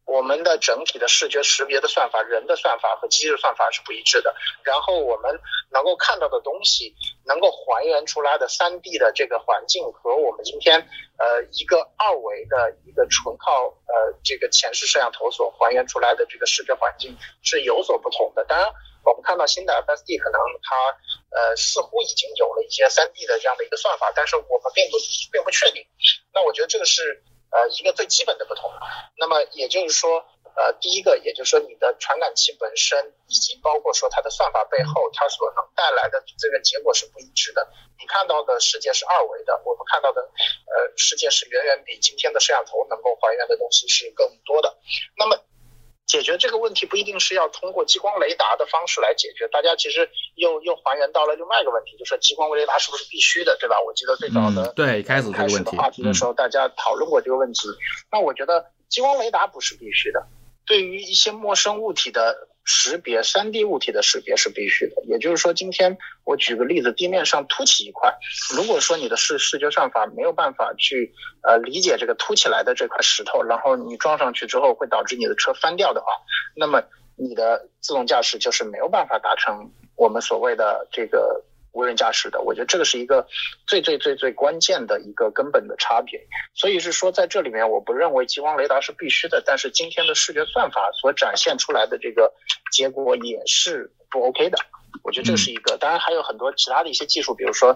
Speaker 5: 我们的整体的视觉识别的算法，人的算法和机器的算法是不一致的，然后我们能够看到的东西能够还原出来的 3D 的这个环境和我们今天一个2维的一个纯靠这个前视摄像头所还原出来的这个视觉环境是有所不同的。当然我们看到新的 FSD 可能它似乎已经有了一些 3D 的这样的一个算法，但是我们并不确定。那我觉得这个是一个最基本的不同。那么也就是说第一个也就是说你的传感器本身以及包括说它的算法背后它所能带来的这个结果是不一致的。你看到的世界是2维的，我们看到的世界是远远比今天的摄像头能够还原的东西是更多的。那么解决这个问题不一定是要通过激光雷达的方式来解决，大家其实又还原到了另外一个问题，就是激光雷达是不是必须的，对吧？我记得最早的
Speaker 3: 对开始这个问题
Speaker 5: 话题的时候大家讨论过这个问题。那我觉得激光雷达不是必须的，对于一些陌生物体的识别 3D 物体的识别是必须的。也就是说今天我举个例子，地面上凸起一块，如果说你的视觉算法没有办法去理解这个凸起来的这块石头，然后你撞上去之后会导致你的车翻掉的话，那么你的自动驾驶就是没有办法达成我们所谓的这个无人驾驶的。我觉得这个是一个最关键的一个根本的差别。所以是说在这里面我不认为激光雷达是必须的，但是今天的视觉算法所展现出来的这个结果也是不 OK 的。我觉得这是一个，当然还有很多其他的一些技术，比如说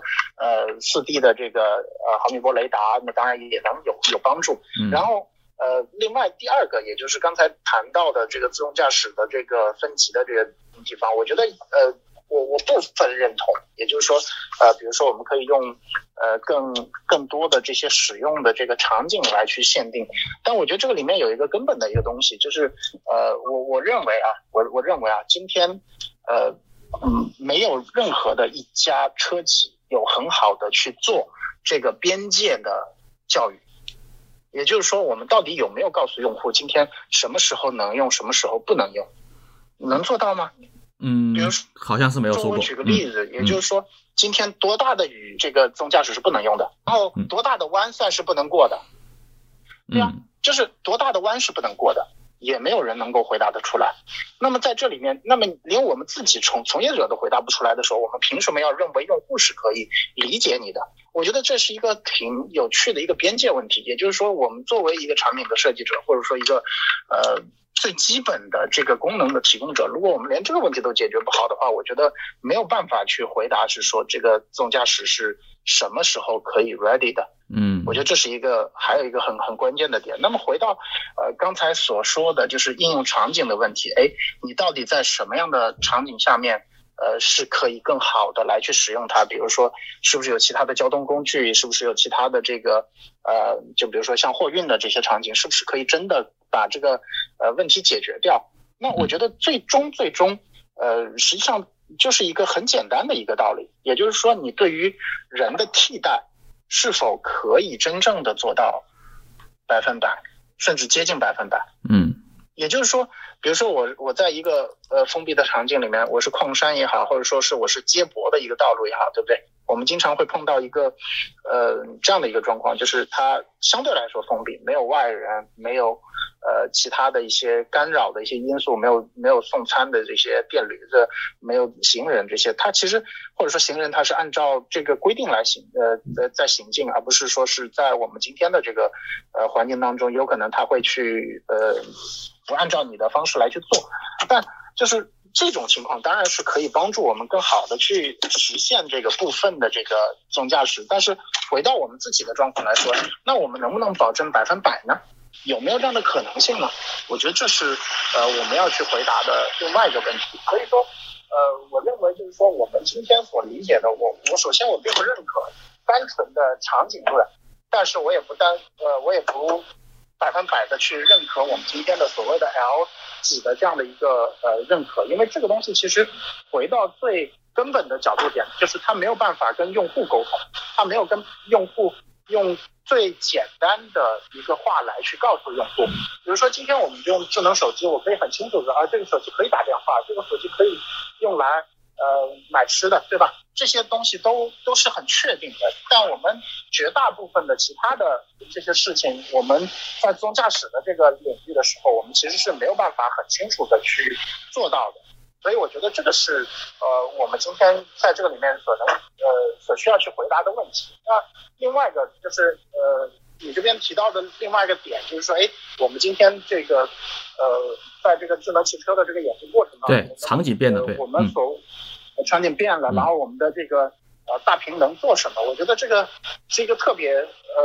Speaker 5: 4D 的这个毫米波雷达，那当然也能有帮助。然后另外第二个也就是刚才谈到的这个自动驾驶的这个分级的这个地方，我觉得我部分认同，也就是说比如说我们可以用更多的这些使用的这个场景来去限定，但我觉得这个里面有一个根本的一个东西，就是我认为啊今天没有任何的一家车企有很好的去做这个边界的教育。也就是说我们到底有没有告诉用户今天什么时候能用什么时候不能用，能做到吗？比如说
Speaker 3: 好像是没有说过。
Speaker 5: 我举个例子，也就是说今天多大的雨这个自动驾驶是不能用的，然后多大的弯算是不能过的，对啊，就是多大的弯是不能过的，也没有人能够回答得出来。那么在这里面，那么连我们自己从业者都回答不出来的时候，我们凭什么要认为用户是可以理解你的？我觉得这是一个挺有趣的一个边界问题。也就是说我们作为一个产品的设计者，或者说一个最基本的这个功能的提供者，如果我们连这个问题都解决不好的话，我觉得没有办法去回答是说这个自动驾驶是什么时候可以 ready 的。我觉得这是还有一个很关键的点。那么回到刚才所说的就是应用场景的问题，你到底在什么样的场景下面是可以更好的来去使用它？比如说是不是有其他的交通工具，是不是有其他的这个就比如说像货运的这些场景，是不是可以真的把这个问题解决掉？那我觉得最终实际上就是一个很简单的一个道理，也就是说你对于人的替代是否可以真正的做到100%甚至接近100%。也就是说比如说我在一个封闭的场景里面，我是矿山也好，或者说是我是接驳的一个道路也好，对不对？我们经常会碰到一个这样的一个状况，就是它相对来说封闭，没有外人，没有其他的一些干扰的一些因素，没有送餐的这些电驴子，没有行人这些，它其实或者说行人他是按照这个规定来在行进，而不是说是在我们今天的这个环境当中，有可能他会去不按照你的方式来去做。但就是这种情况当然是可以帮助我们更好的去实现这个部分的这个自动驾驶，但是回到我们自己的状况来说，那我们能不能保证100%呢？有没有这样的可能性呢？我觉得这是我们要去回答的另外一个问题。所以说我认为就是说我们今天所理解的，我首先我并不认可单纯的场景论，但是我也不100%的去认可我们今天的所谓的 L 几的这样的一个认可，因为这个东西其实回到最根本的角度点，就是它没有办法跟用户沟通，它没有跟用户用最简单的一个话来去告诉用户。比如说今天我们用智能手机，我可以很清楚的这个手机可以打电话，这个手机可以用来买吃的，对吧？这些东西都是很确定的，但我们绝大部分的其他的这些事情，我们在自动驾驶的这个领域的时候，我们其实是没有办法很清楚的去做到的。所以我觉得这个是我们今天在这个里面所需要去回答的问题。那另外一个就是你这边提到的另外一个点就是说，我们今天这个在这个智能汽车的这个演进过程当中，
Speaker 3: 对场景变了，对，
Speaker 5: 我们场景变了，然后我们的这个大屏能做什么？我觉得这个是一个特别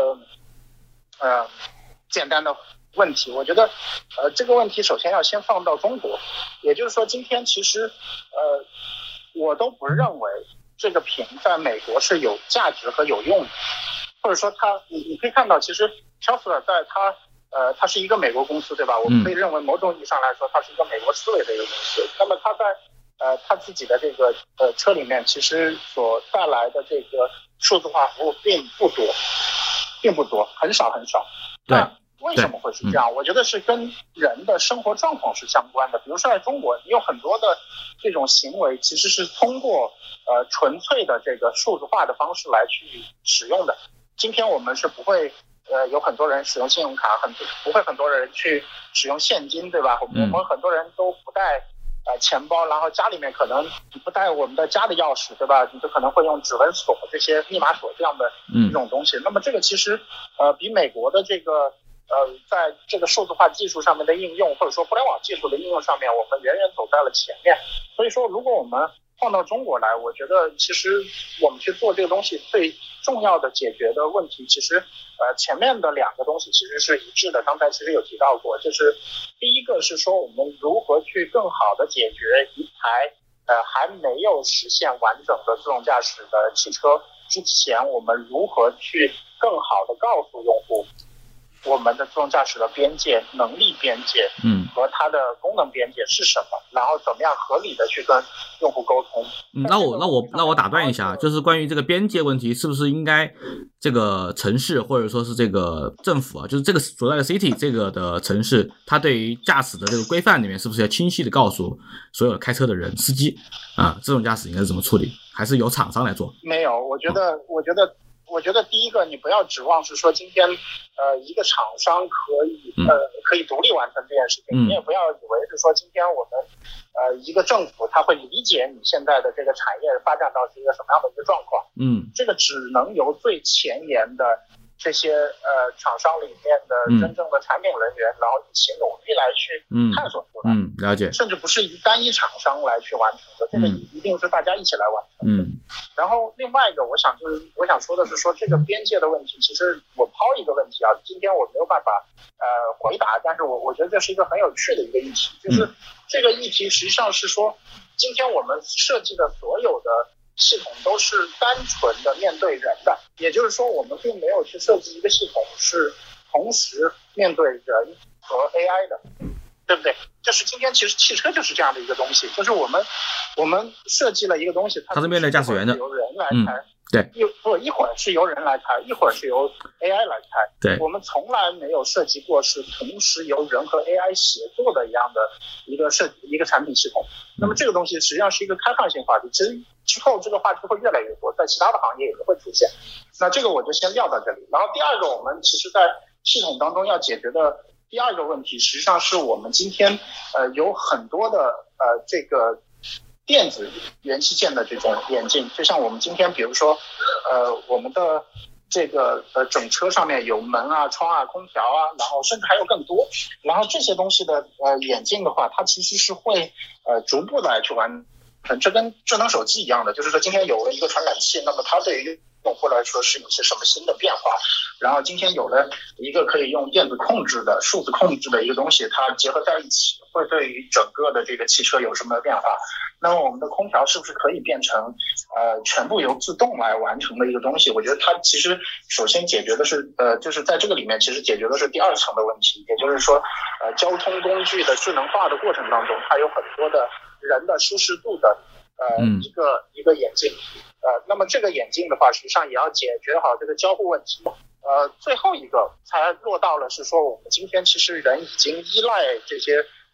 Speaker 5: 简单的问题。我觉得这个问题首先要先放到中国，也就是说今天其实我都不认为这个屏在美国是有价值和有用的，或者说你可以看到，其实 Tesla 在它是一个美国公司，对吧？我们可以认为某种意义上来说，它是一个美国思维的一个公司。那么它在它自己的这个车里面，其实所带来的这个数字化服务并不多，很少。那为什么会是这样？我觉得是跟人的生活状况是相关的。比如说在中国，你有很多的这种行为其实是通过纯粹的这个数字化的方式来去使用的。今天我们是不会有很多人使用信用卡，不会很多人去使用现金，对吧？我们很多人都不带钱包，然后家里面可能不带我们的家的钥匙，对吧？你就可能会用指纹锁这些密码锁这样的一种东西。那么这个其实比美国的这个在这个数字化技术上面的应用，或者说互联网技术的应用上面，我们远远走在了前面。所以说如果我们放到中国来，我觉得其实我们去做这个东西最重要的解决的问题，其实前面的两个东西其实是一致的。刚才其实有提到过，就是第一个是说我们如何去更好的解决一台还没有实现完整的自动驾驶的汽车之前，我们如何去更好的告诉用户我们的自动驾驶的边界、能力边界，和它的功能边界是什么，然后怎么样合理的去跟用户沟通。
Speaker 3: 那我打断一下，就是关于这个边界问题，是不是应该这个城市或者说是这个政府啊，就是这个所在的 city 这个的城市，它对于驾驶的这个规范里面，是不是要清晰的告诉所有开车的人、司机啊，自动驾驶应该怎么处理，还是由厂商来做？
Speaker 5: 没有，我觉得第一个，你不要指望是说今天一个厂商可以独立完成这件事情，你也不要以为是说今天我们一个政府他会理解你现在的这个产业发展到是一个什么样的一个状况。这个只能由最前沿的这些厂商里面的真正的产品人员，然后一起努力来去探索出来。
Speaker 3: 了解。
Speaker 5: 甚至不是单一厂商来去完成的，这个一定是大家一起来完成的。然后另外一个我想说的是说这个边界的问题，其实我抛一个问题啊，今天我没有办法回答，但是我觉得这是一个很有趣的一个议题，就是这个议题实际上是说今天我们设计的所有的系统都是单纯的面对人的，也就是说我们并没有去设计一个系统是同时面对人和 AI 的，对不对？就是今天其实汽车就是这样的一个东西，就是我们设计了一个东西，
Speaker 3: 它是面对驾驶员的，
Speaker 5: 由人来开，
Speaker 3: 对，
Speaker 5: 一会儿是由人来开，一会儿是由 AI 来开，
Speaker 3: 对，我们
Speaker 5: 从来没有设计过是同时由人和 AI 协作的一样的一个产品系统。那么这个东西实际上是一个开放性话题，其实之后这个话题会越来越多，在其他的行业也会出现。那这个我就先撂到这里。然后第二个，我们其实在系统当中要解决的第二个问题，实际上是我们今天有很多的这个电子元器件的这种演进，就像我们今天比如说我们的这个整车上面有门啊、窗啊、空调啊，然后甚至还有更多，然后这些东西的演进的话，它其实是会逐步的来去完成，这跟智能手机一样的，就是说今天有了一个传感器，那么它对于用户来说是有些什么新的变化，然后今天有了一个可以用电子控制的数字控制的一个东西，它结合在一起会对于整个的这个汽车有什么变化。那么我们的空调是不是可以变成全部由自动来完成的一个东西？我觉得它其实首先解决的是就是在这个里面其实解决的是第二层的问题，也就是说交通工具的智能化的过程当中，它有很多的人的舒适度的一个演进。那么这个演进的话，实际上也要解决好这个交互问题。最后一个才落到了是说，我们今天其实人已经依赖这些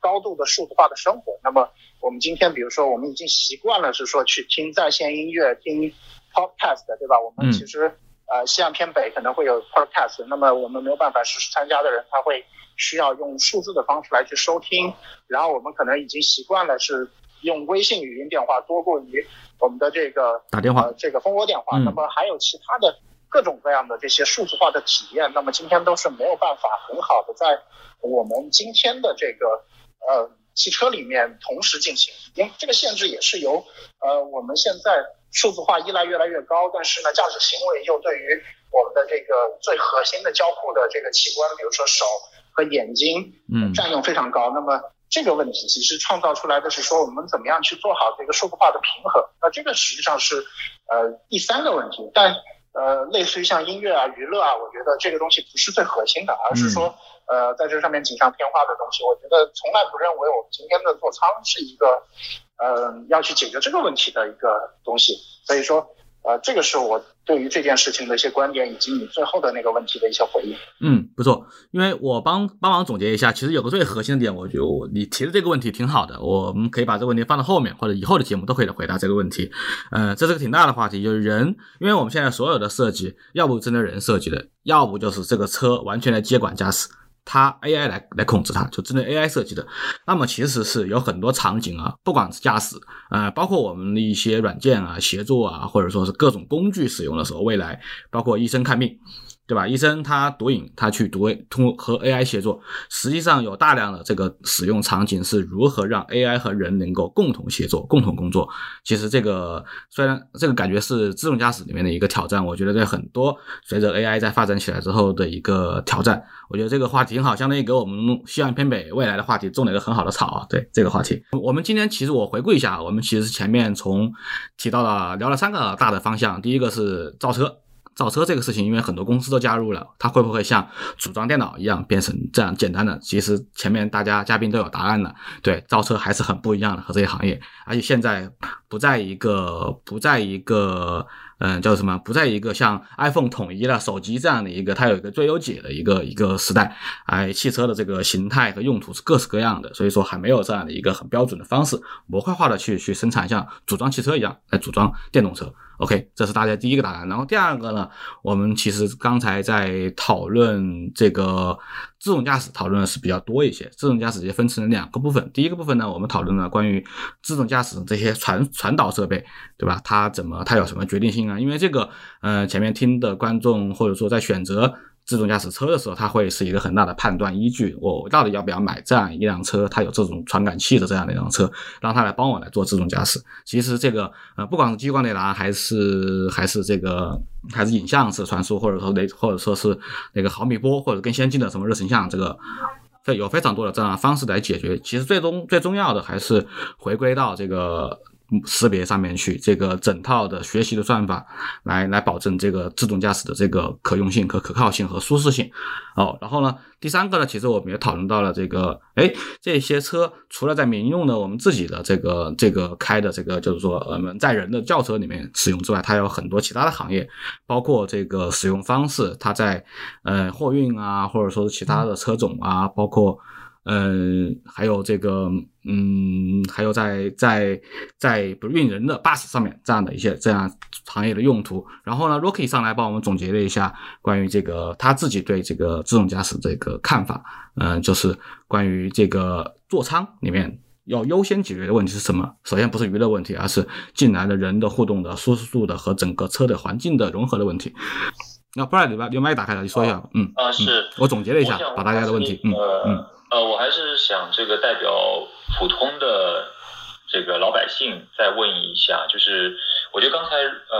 Speaker 5: 高度的数字化的生活。那么我们今天比如说我们已经习惯了是说去听在线音乐，听 podcast， 对吧？我们其实西岸偏北可能会有 podcast， 那么我们没有办法实时参加的人，他会需要用数字的方式来去收听，然后我们可能已经习惯了是用微信语音电话多过于我们的这个
Speaker 3: 打电话
Speaker 5: 这个蜂窝电话，那么还有其他的各种各样的这些数字化的体验，那么今天都是没有办法很好的在我们今天的这个汽车里面同时进行，因为这个限制也是由我们现在数字化依赖越来越高，但是呢驾驶行为又对于我们的这个最核心的交互的这个器官，比如说手和眼睛占用非常高。那么这个问题其实创造出来的是说我们怎么样去做好这个数字化的平衡，那这个实际上是第三个问题。但类似于像音乐啊娱乐啊，我觉得这个东西不是最核心的，而是说在这上面锦上添花的东西。我觉得从来不认为我们今天的座舱是一个要去解决这个问题的一个东西。所以说这个是我对于这件事情的一些观点，以及你最后的那个问题的一些回应。
Speaker 3: 不错，因为我帮忙总结一下，其实有个最核心的点，我觉得你提的这个问题挺好的，我们可以把这个问题放到后面，或者以后的节目都可以回答这个问题。这是个挺大的话题，就是人，因为我们现在所有的设计，要不真的人设计的，要不就是这个车完全来接管驾驶，它 AI 来控制它，就针对 AI 设计的。那么其实是有很多场景啊，不管是驾驶包括我们的一些软件啊协作啊，或者说是各种工具使用的时候，未来包括医生看病，对吧？医生他读影，他去通过和 AI 协作，实际上有大量的这个使用场景是如何让 AI 和人能够共同协作、共同工作。其实这个虽然这个感觉是自动驾驶里面的一个挑战，我觉得在很多随着 AI 在发展起来之后的一个挑战。我觉得这个话题挺好，相当于给我们西岸偏北未来的话题种了一个很好的草啊。对这个话题，我们今天其实我回顾一下，我们其实前面从提到了聊了3个大的方向，第一个是造车这个事情，因为很多公司都加入了，它会不会像组装电脑一样变成这样简单的？其实前面大家嘉宾都有答案了，对，造车还是很不一样的和这些行业，而且现在不在一个叫什么？不在一个像 iPhone 统一了手机这样的一个，它有一个最优解的一个时代。汽车的这个形态和用途是各式各样的，所以说还没有这样的一个很标准的方式，模块化的去生产像组装汽车一样来组装电动车。OK， 这是大家第一个答案。然后第二个呢，我们其实刚才在讨论这个自动驾驶，讨论的是比较多一些。自动驾驶也分成了2个部分。第一个部分呢，我们讨论了关于自动驾驶这些传导设备，对吧？它有什么决定性啊？因为这个前面听的观众或者说在选择自动驾驶车的时候，它会是一个很大的判断依据，我到底要不要买这样一辆车，它有这种传感器的这样的一辆车，让它来帮我来做自动驾驶。其实这个不管是激光雷达还是影像式传输，或者说是那个毫米波，或者更先进的什么热成像，这个有非常多的这样的方式来解决。其实最重要的还是回归到这个识别上面去，这个整套的学习的算法来保证这个自动驾驶的这个可用性、可靠性和舒适性。然后呢，第3个呢，其实我们也讨论到了这个，这些车除了在民用的我们自己的这个开的这个就是说我们载人的轿车里面使用之外，它有很多其他的行业，包括这个使用方式，它在货运啊，或者说是其他的车种啊，包括还有这个还有在不运人的巴士上面这样的一些这样行业的用途。然后呢 Rocky 上来帮我们总结了一下关于这个他自己对这个自动驾驶这个看法，就是关于这个座舱里面要优先解决的问题是什么？首先不是娱乐问题，而是进来的人的互动的舒适度的和整个车的环境的融合的问题。那不然你麦打开了，你说一下。
Speaker 7: 是
Speaker 3: 我总结了一下，把大家的问题。
Speaker 7: 我还是想这个代表普通的这个老百姓再问一下，就是我觉得刚才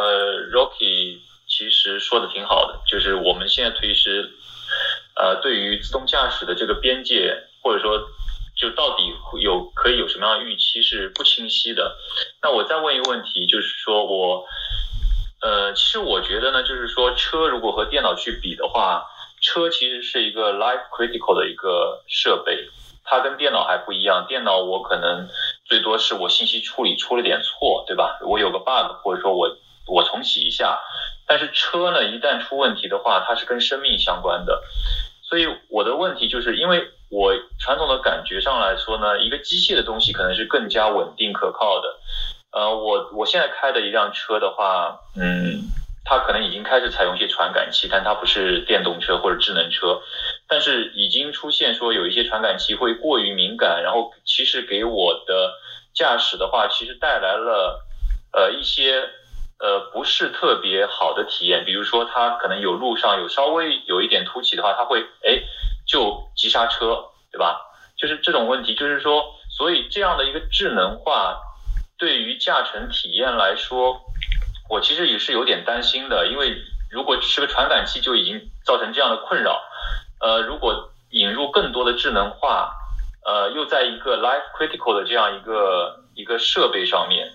Speaker 7: Rocky 其实说的挺好的，就是我们现在推迟对于自动驾驶的这个边界，或者说就到底可以有什么样的预期是不清晰的。那我再问一个问题，就是说其实我觉得呢，就是说车如果和电脑去比的话，车其实是一个 life critical 的一个设备，它跟电脑还不一样。电脑我可能最多是我信息处理出了点错，对吧？我有个 bug， 或者说我重启一下。但是车呢，一旦出问题的话，它是跟生命相关的。所以我的问题就是，因为我传统的感觉上来说呢，一个机械的东西可能是更加稳定可靠的。我现在开的一辆车的话，它可能已经开始采用一些传感器，但它不是电动车或者智能车，但是已经出现说有一些传感器会过于敏感，然后其实给我的驾驶的话，其实带来了一些不是特别好的体验。比如说它可能有路上有稍微有一点凸起的话，它会就急刹车，对吧？就是这种问题，就是说，所以这样的一个智能化对于驾乘体验来说，我其实也是有点担心的。因为如果只是个传感器就已经造成这样的困扰，如果引入更多的智能化，又在一个 life critical 的这样一个设备上面，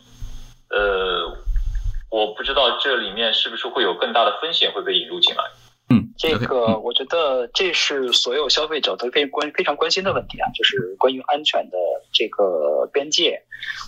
Speaker 7: 我不知道这里面是不是会有更大的风险会被引入进来。
Speaker 6: 这个我觉得这是所有消费者都非常关心的问题啊，就是关于安全的这个边界。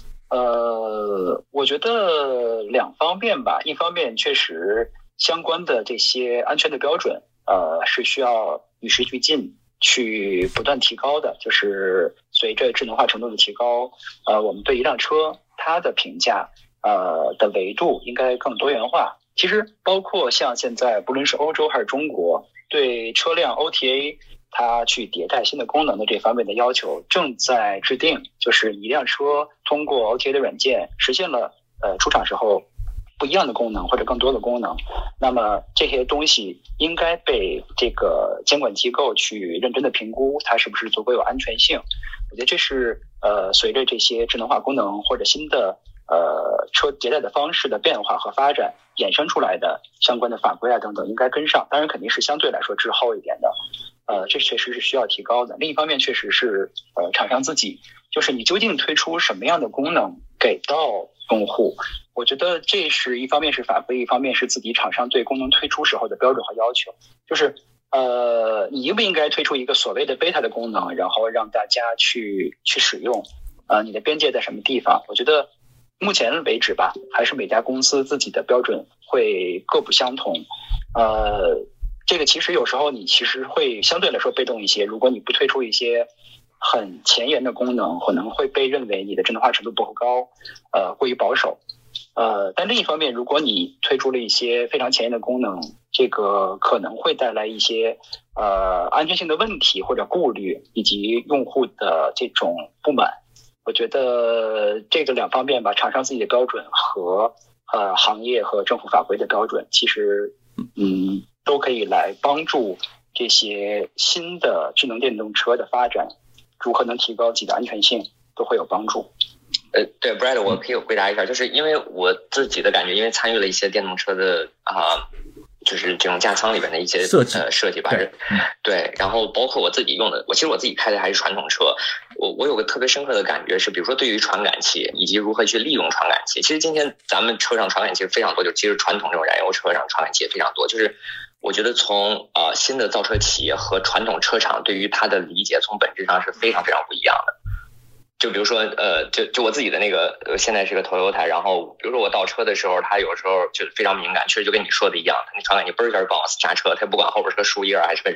Speaker 6: 我觉得两方面吧，一方面确实相关的这些安全的标准，是需要与时俱进去不断提高的。就是随着智能化程度的提高，我们对一辆车它的评价的维度应该更多元化。其实包括像现在不论是欧洲还是中国，对车辆 OTA 它去迭代新的功能的这方面的要求正在制定，就是一辆车通过 OTA 的软件实现了出厂时候不一样的功能或者更多的功能，那么这些东西应该被这个监管机构去认真的评估它是不是足够有安全性。我觉得这是随着这些智能化功能或者新的车迭代的方式的变化和发展衍生出来的相关的法规啊等等应该跟上，当然肯定是相对来说滞后一点的，这确实是需要提高的。另一方面确实是厂商自己，就是你究竟推出什么样的功能给到用户，我觉得这是一方面是法规，一方面是自己厂商对功能推出时候的标准和要求。就是你应不应该推出一个所谓的 beta 的功能，然后让大家去使用，你的边界在什么地方？我觉得目前为止吧，还是每家公司自己的标准会各不相同。这个其实有时候你其实会相对来说被动一些，如果你不推出一些很前沿的功能，可能会被认为你的智能化程度不够高，过于保守。但另一方面，如果你推出了一些非常前沿的功能，这个可能会带来一些安全性的问题或者顾虑，以及用户的这种不满。我觉得这个两方面吧，厂商自己的标准和行业和政府法规的标准，其实都可以来帮助这些新的智能电动车的发展，如何能提高自己的安全性，都会有帮助。
Speaker 1: 对 Brad 我可以回答一下，就是因为我自己的感觉，因为参与了一些电动车的就是这种架舱里边的一些设计吧，对，然后包括我自己用的，其实我自己开的还是传统车，我有个特别深刻的感觉是，比如说对于传感器以及如何去利用传感器，其实今天咱们车上传感器非常多，就其实传统这种燃油车上传感器也非常多，就是我觉得从新的造车企业和传统车厂对于它的理解，从本质上是非常非常不一样的。就比如说就我自己的那个现在是个 Toyota， 然后比如说我倒车的时候，它有时候就非常敏感，确实就跟你说的一样，它那传感器嘣一下就帮我刹车，它不管后边是个树叶还是个人。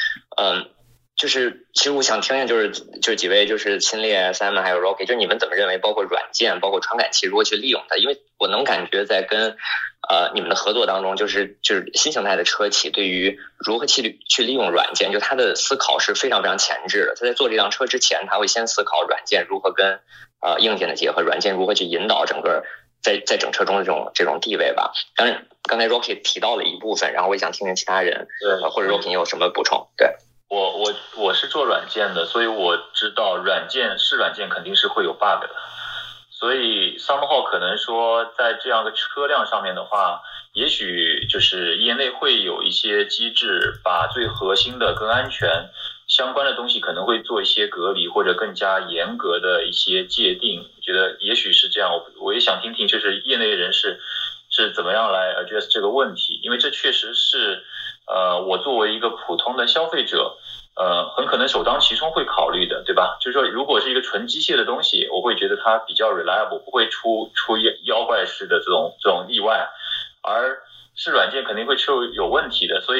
Speaker 1: 就是其实我想听听就是几位就是亲烈 Simon 还有 Rocky， 就是你们怎么认为包括软件包括传感器如何去利用它，因为我能感觉在跟你们的合作当中，就是新形态的车企对于如何去利用软件，就他的思考是非常非常前置的。他在做这辆车之前，他会先思考软件如何跟硬件的结合，软件如何去引导整个在整车中的这种地位吧。当然刚才 Rocky 提到了一部分，然后我也想听听其他人或者 Rocky 有什么补充。对，
Speaker 7: 我是做软件的，所以我知道软件肯定是会有 bug 的。所以 somehow 可能说在这样的车辆上面的话，也许就是业内会有一些机制，把最核心的跟安全相关的东西可能会做一些隔离，或者更加严格的一些界定。我觉得也许是这样，我也想听听就是业内人士是怎么样来 address 这个问题，因为这确实是我作为一个普通的消费者很可能首当其冲会考虑的，对吧？就是说如果是一个纯机械的东西，我会觉得它比较 reliable， 不会出妖怪式的这种意外，而是软件肯定会有问题的。所以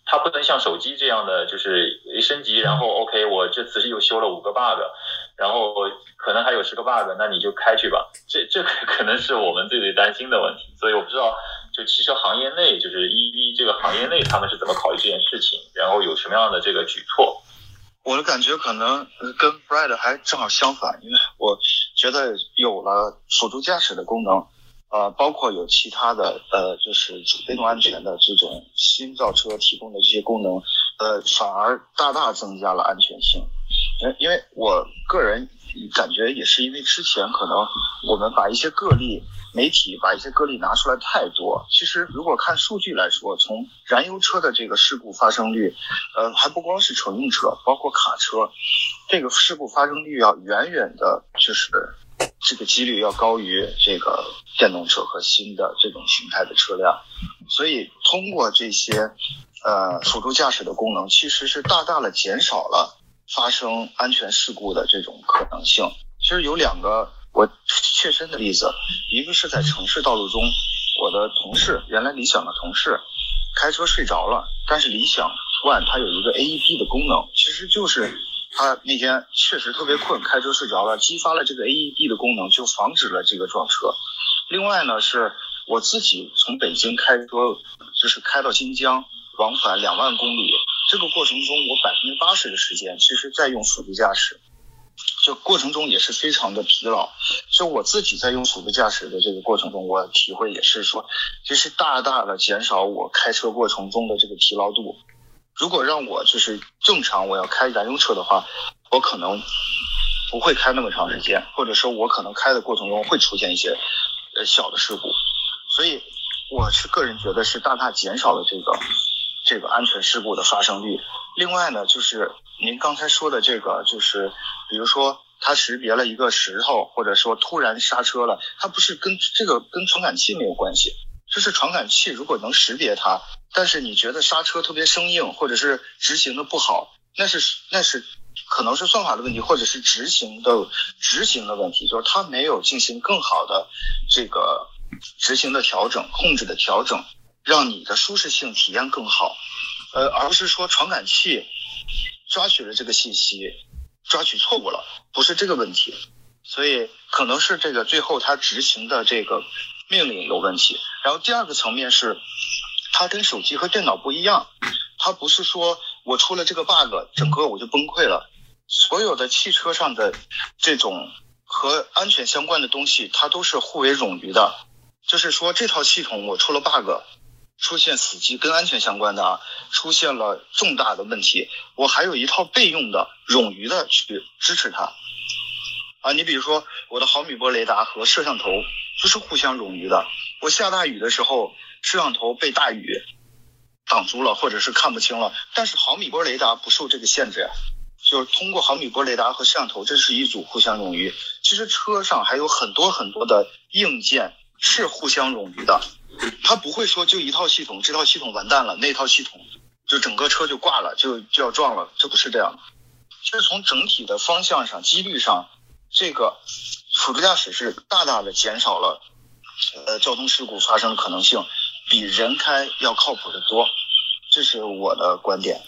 Speaker 7: 它不能像手机这样的，就是一升级，然后 OK， 我这次又修了5个 bug， 然后可能还有10个 bug， 那你就开去吧。这可能是我们最担心的问题。所以我不知道，就汽车行业内，就是EV这个行业内，他们是怎么考虑这件事情，然后有什么样的这个举措。
Speaker 4: 我的感觉可能跟 Brad 还正好相反，因为我觉得有了辅助驾驶的功能，包括有其他的就是主被动安全的这种新造车提供的这些功能，反而大大增加了安全性。因为我个人感觉也是因为之前可能我们把一些个例，媒体把一些个例拿出来太多。其实如果看数据来说，从燃油车的这个事故发生率，还不光是乘用车，包括卡车，这个事故发生率要远远的，就是这个几率要高于这个电动车和新的这种形态的车辆。所以通过这些辅助驾驶的功能，其实是大大的减少了发生安全事故的这种可能性。其实有2个我切身的例子，一个是在城市道路中，我的同事，原来理想的同事开车睡着了，但是理想 ONE 它有一个 AED 的功能，其实就是他那天确实特别困，开车睡着了，激发了这个 AED 的功能，就防止了这个撞车。另外呢，是我自己从北京开车，就是开到新疆，往返2万公里，这个过程中我80%的时间其实在用辅助驾驶，就过程中也是非常的疲劳。就我自己在用辅助驾驶的这个过程中，我体会也是说，其实大大的减少我开车过程中的这个疲劳度。如果让我就是正常我要开燃油车的话，我可能不会开那么长时间，或者说我可能开的过程中会出现一些小的事故。所以我是个人觉得是大大减少了这个安全事故的发生率。另外呢，就是您刚才说的这个，就是比如说它识别了一个石头，或者说突然刹车了，它不是跟传感器没有关系，就是传感器如果能识别它，但是你觉得刹车特别生硬，或者是执行的不好，那是可能是算法的问题，或者是执行的问题，就是它没有进行更好的这个执行的调整、控制的调整，让你的舒适性体验更好，而不是说传感器抓取了这个信息，抓取错误了，不是这个问题。所以可能是这个最后它执行的这个命令有问题。然后第二个层面是，它跟手机和电脑不一样，它不是说我出了这个 bug 整个我就崩溃了。所有的汽车上的这种和安全相关的东西，它都是互为冗余的。就是说这套系统我出了 bug， 出现死机跟安全相关的出现了重大的问题，我还有一套备用的冗余的去支持它。你比如说我的毫米波雷达和摄像头就是互相冗余的，我下大雨的时候摄像头被大雨挡住了，或者是看不清了，但是毫米波雷达不受这个限制，就是通过毫米波雷达和摄像头，这是一组互相冗余。其实车上还有很多很多的硬件是互相冗余的，它不会说就一套系统，这套系统完蛋了，那套系统就整个车就挂了，就要撞了，这不是这样的。其实从整体的方向上、几率上，这个辅助驾驶是大大的减少了交通事故发生的可能性，比人开要靠谱的多，这是我的观点。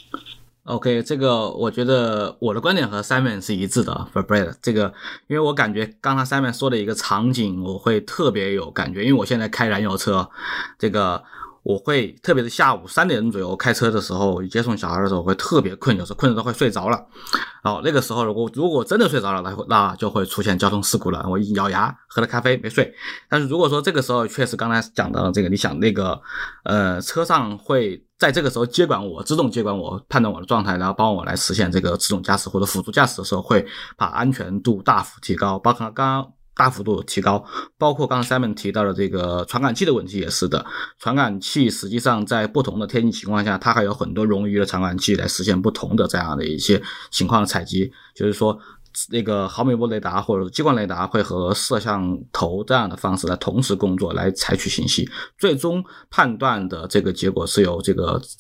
Speaker 3: OK， 这个我觉得我的观点和 Simon 是一致的 for Brad 这个，因为我感觉刚才 Simon 说的一个场景我会特别有感觉，因为我现在开燃油车，这个我会特别是下午3点左右开车的时候，接送小孩的时候会特别困，有时候困得都会睡着了。那个时候如果真的睡着了，那就会出现交通事故了。我一咬牙喝了咖啡没睡。但是如果说这个时候确实刚才讲到这个，你想那个车上会在这个时候自动接管我，判断我的状态，然后帮我来实现这个自动驾驶或者辅助驾驶的时候，会把安全度大幅提高，包括刚刚大幅度提高，包括刚才 Simon 提到的这个传感器的问题也是的。传感器实际上在不同的天气情况下，它还有很多冗余的传感器来实现不同的这样的一些情况的采集，就是说那个毫米波雷达或者激光雷达会和摄像头这样的方式来同时工作，来采取信息，最终判断的这个结果是由这个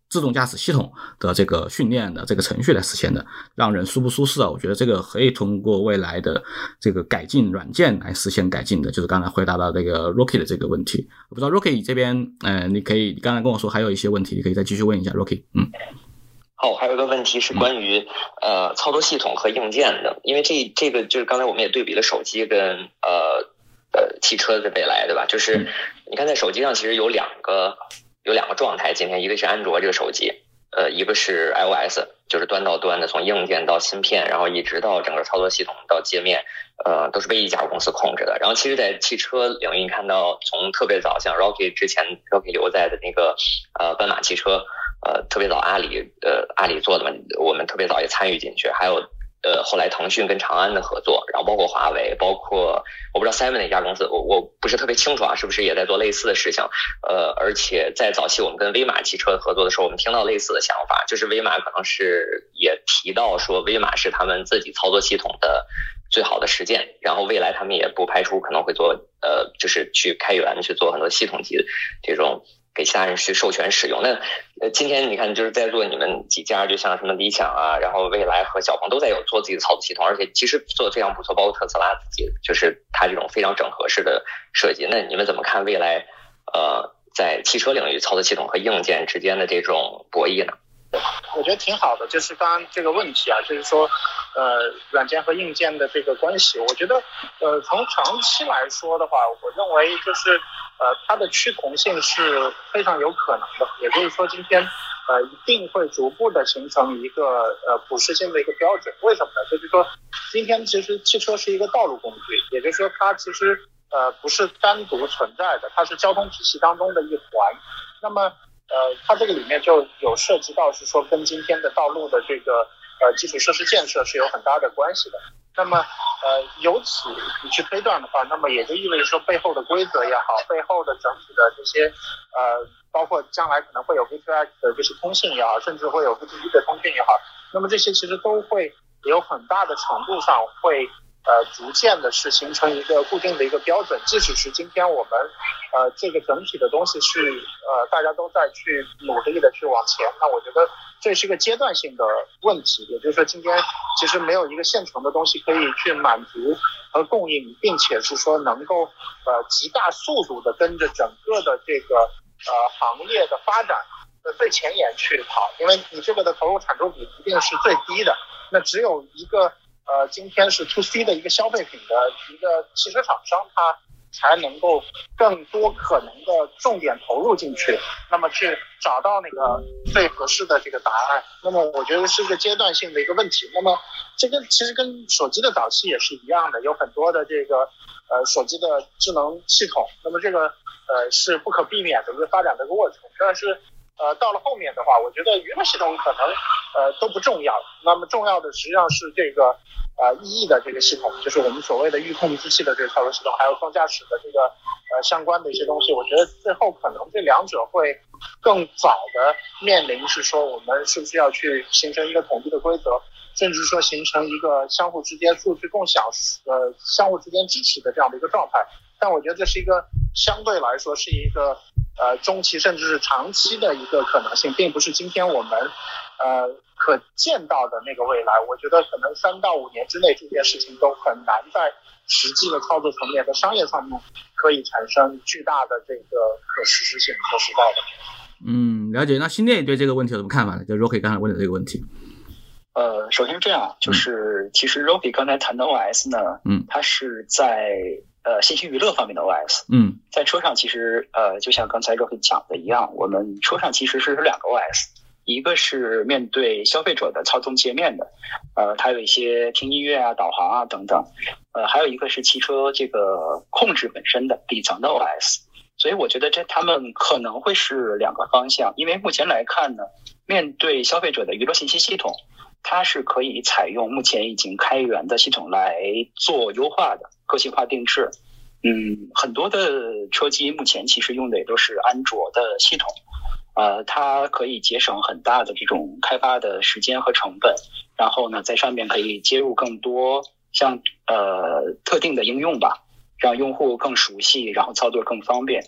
Speaker 3: 自动驾驶系统的这个训练的这个程序来实现的，让人舒不舒适啊？我觉得这个可以通过未来的这个改进软件来实现改进的，就是刚才回答到这个 Rocky 的这个问题。我不知道 Rocky 这边，你刚才跟我说还有一些问题，你可以再继续问一下 Rocky。
Speaker 1: 好，还有一个问题是关于操作系统和硬件的，因为这个就是刚才我们也对比了手机跟汽车的未来，对吧？就是你看在手机上其实有两个状态，今天一个是安卓这个手机，一个是 iOS， 就是端到端的，从硬件到芯片，然后一直到整个操作系统到界面，都是被一家公司控制的。然后其实在汽车领域，你看到从特别早像 Rocky 之前 Rocky 留在的那个斑马汽车，特别早阿里做的嘛，我们特别早也参与进去，还有后来腾讯跟长安的合作，然后包括华为，包括我不知道 Seven 那家公司，我不是特别清楚啊，是不是也在做类似的事情？而且在早期我们跟威马汽车合作的时候，我们听到类似的想法，就是威马可能是也提到说，威马是他们自己操作系统的最好的实践，然后未来他们也不排除可能会做就是去开源去做很多系统级这种给其他人去授权使用。那今天你看就是在座你们几家，就像什么理想啊，然后蔚来和小鹏都在有做自己的操作系统，而且其实做得非常不错，包括特斯拉自己就是它这种非常整合式的设计。那你们怎么看未来在汽车领域操作系统和硬件之间的这种博弈呢？
Speaker 5: 我觉得挺好的，就是刚刚这个问题啊，就是说软件和硬件的这个关系，我觉得从长期来说的话，我认为就是它的趋同性是非常有可能的，也就是说今天一定会逐步的形成一个普适性的一个标准。为什么呢？就是说今天其实汽车是一个道路工具，也就是说它其实不是单独存在的，它是交通体系当中的一环。那么它这个里面就有涉及到是说跟今天的道路的这个基础设施建设是有很大的关系的。那么由此你去推断的话，那么也就意味着说背后的规则也好，背后的整体的这些包括将来可能会有 V2X 的就是通信也好，甚至会有 V2V 的通讯也好，那么这些其实都会有很大的程度上会逐渐的是形成一个固定的一个标准。即使是今天我们这个整体的东西是大家都在去努力的去往前，那我觉得这是一个阶段性的问题，也就是说今天其实没有一个现成的东西可以去满足和供应，并且是说能够极大速度的跟着整个的这个行业的发展的最前沿去跑，因为你这个的投入产出比一定是最低的，那只有一个今天是 to C 的一个消费品的一个汽车厂商，它才能够更多可能的重点投入进去，那么去找到那个最合适的这个答案。那么我觉得是一个阶段性的一个问题。那么这个其实跟手机的早期也是一样的，有很多的这个手机的智能系统，那么这个是不可避免的一个发展的一个过程。但是到了后面的话，我觉得娱乐系统可能都不重要，那么重要的实际上是这个意义的这个系统，就是我们所谓的预控制器的这个操作系统，还有自动驾驶的这个相关的一些东西。我觉得最后可能这两者会更早的面临是说我们是不是要去形成一个统一的规则，甚至说形成一个相互之间数据共享相互之间支持的这样的一个状态。但我觉得这是一个相对来说是一个中期甚至是长期的一个可能性，并不是今天我们可见到的那个未来。我觉得可能3到5年之内这件事情都很难在实际的操作层面的商业上面可以产生巨大的这个可实施性和实到的。
Speaker 3: 了解。那新店对这个问题有什么看法呢？就 Rocky 刚才问的这个问题。
Speaker 6: 首先这样，就是其实 Rocky 刚才谈的 OS 呢，它是在信息娱乐方面的 OS， 在车上其实就像刚才 Rocky 讲的一样，我们车上其实是2个 OS， 一个是面对消费者的操纵界面的，它有一些听音乐啊、导航啊等等，还有一个是汽车这个控制本身的底层的 OS。所以我觉得他们可能会是2个方向，因为目前来看呢，面对消费者的娱乐信息系统，它是可以采用目前已经开源的系统来做优化的个性化定制。很多的车机目前其实用的也都是安卓的系统，它可以节省很大的这种开发的时间和成本，然后呢，在上面可以接入更多像特定的应用吧，让用户更熟悉，然后操作更方便。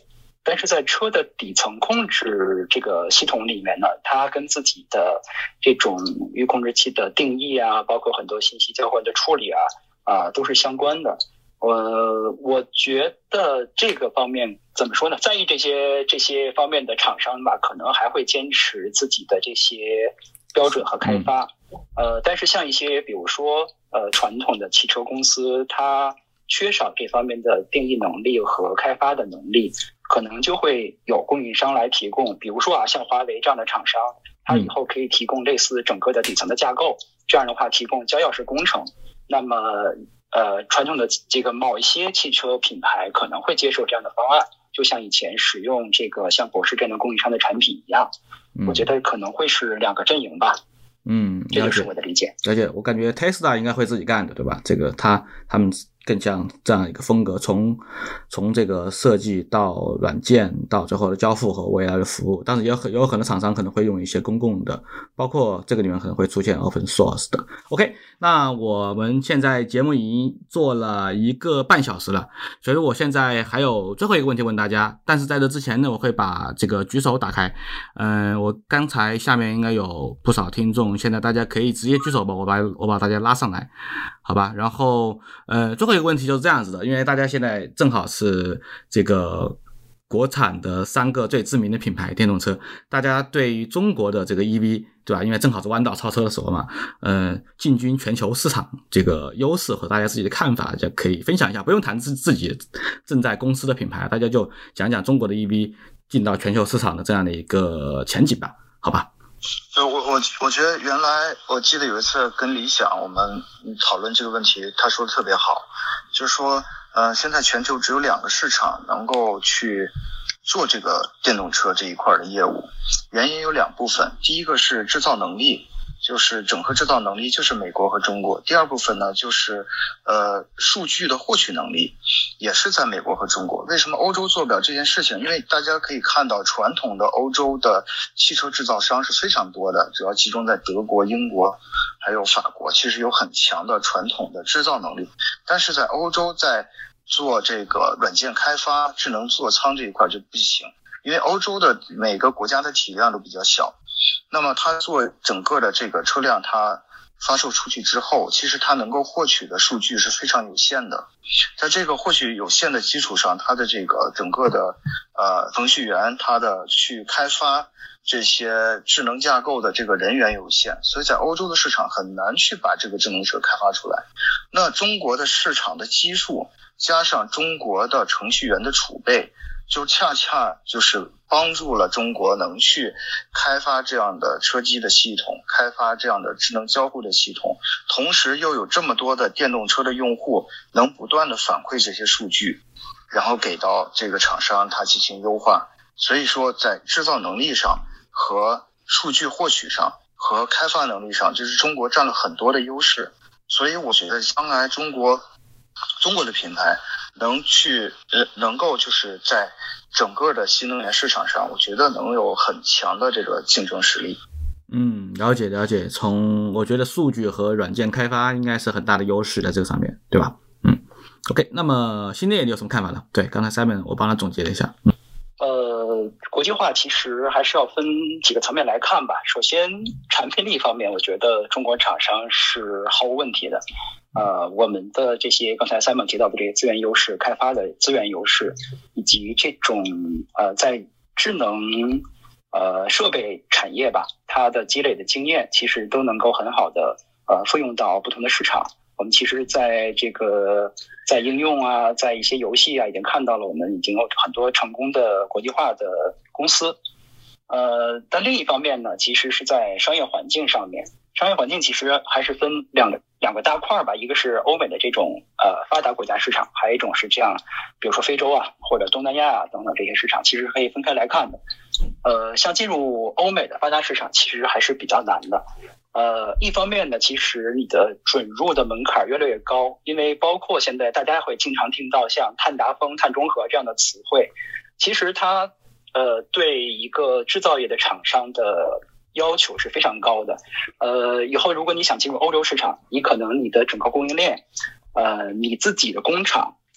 Speaker 6: 但是在车的底层控制这个系统里面呢，它跟自己的这种域控制器的定义啊，包括很多信息交换的处理啊，都是相关的。我觉得这个方面怎么说呢？在意这些方面的厂商吧，可能还会坚持自己的这些标准和开发。但是像一些比如说传统的汽车公司，它缺少这方面的定义能力和开发的能力，可能就会有供应商来提供。比如说像华为这样的厂商，它以后可以提供类似整个的底层的架构，这样的话提供交钥匙工程。那么传统的这个某一些汽车品牌可能会接受这样的方案，就像以前使用这个像博世这样的供应商的产品一样。我觉得可能会是2个阵营吧。这就是我的理解。
Speaker 3: 而且我感觉 Tesla 应该会自己干的，对吧？这个他们更像这样一个风格，从这个设计到软件到最后的交付和未来的服务。当然也有很多厂商可能会用一些公共的，包括这个里面可能会出现 open source 的。OK， 那我们现在节目已经做了1个半小时了，所以我现在还有最后一个问题问大家，但是在这之前呢，我会把这个举手打开。我刚才下面应该有不少听众，现在大家可以直接举手吧，我把大家拉上来，好吧？然后最后一个问题就是这样子的，因为大家现在正好是这个国产的3个最知名的品牌电动车，大家对于中国的这个 EV， 对吧？因为正好是弯道超车的时候嘛，进军全球市场这个优势和大家自己的看法，就可以分享一下，不用谈自己正在公司的品牌，大家就讲讲中国的 EV 进到全球市场的这样的一个前景吧，好吧？
Speaker 4: 我觉得原来我记得有一次跟理想我们讨论这个问题，他说的特别好，就是说现在全球只有2个市场能够去做这个电动车这一块的业务，原因有2部分。第一个是制造能力，就是整合制造能力，就是美国和中国。第二部分呢，就是数据的获取能力，也是在美国和中国。为什么欧洲做不了这件事情？因为大家可以看到，传统的欧洲的汽车制造商是非常多的，主要集中在德国、英国还有法国，其实有很强的传统的制造能力。但是在欧洲，在做这个软件开发、智能座舱这一块就不行，因为欧洲的每个国家的体量都比较小。那么它做整个的这个车辆，它发售出去之后，其实它能够获取的数据是非常有限的。在这个获取有限的基础上，它的这个整个的程序员，它的去开发这些智能架构的这个人员有限，所以在欧洲的市场很难去把这个智能车开发出来。那中国的市场的基数加上中国的程序员的储备，就恰恰就是帮助了中国能去开发这样的车机的系统，开发这样的智能交互的系统，同时又有这么多的电动车的用户能不断的反馈这些数据，然后给到这个厂商它进行优化。所以说在制造能力上和数据获取上和开发能力上，就是中国占了很多的优势。所以我觉得将来中国的品牌能够就是在整个的新能源市场上，我觉得能有很强的这个竞争实力。
Speaker 3: 了解。从我觉得数据和软件开发应该是很大的优势在这个上面，对吧？OK， 那么新烈你有什么看法呢？对，刚才 Simon 我帮他总结了一下。
Speaker 6: 国际化其实还是要分几个层面来看吧。首先，产品力方面，我觉得中国厂商是毫无问题的。我们的这些刚才 Simon 提到的这些资源优势、开发的资源优势，以及这种在智能设备产业吧，它的积累的经验，其实都能够很好的复用到不同的市场。我们其实在这个在应用啊，在一些游戏啊，已经看到了我们已经有很多成功的国际化的公司。但另一方面呢，其实是在商业环境上面，商业环境其实还是分两个大块吧，一个是欧美的这种发达国家市场，还有一种是这样，比如说非洲啊或者东南亚啊等等这些市场，其实可以分开来看的。像进入欧美的发达市场，其实还是比较难的。一方面呢，其实你的准入的门槛越来越高，因为包括现在大家会经常听到像碳达峰、碳中和这样的词汇，其实它对一个制造业的厂商的要求是非常高的。以后如果你想进入欧洲市场，你可能你的整个供应链，你自己的工厂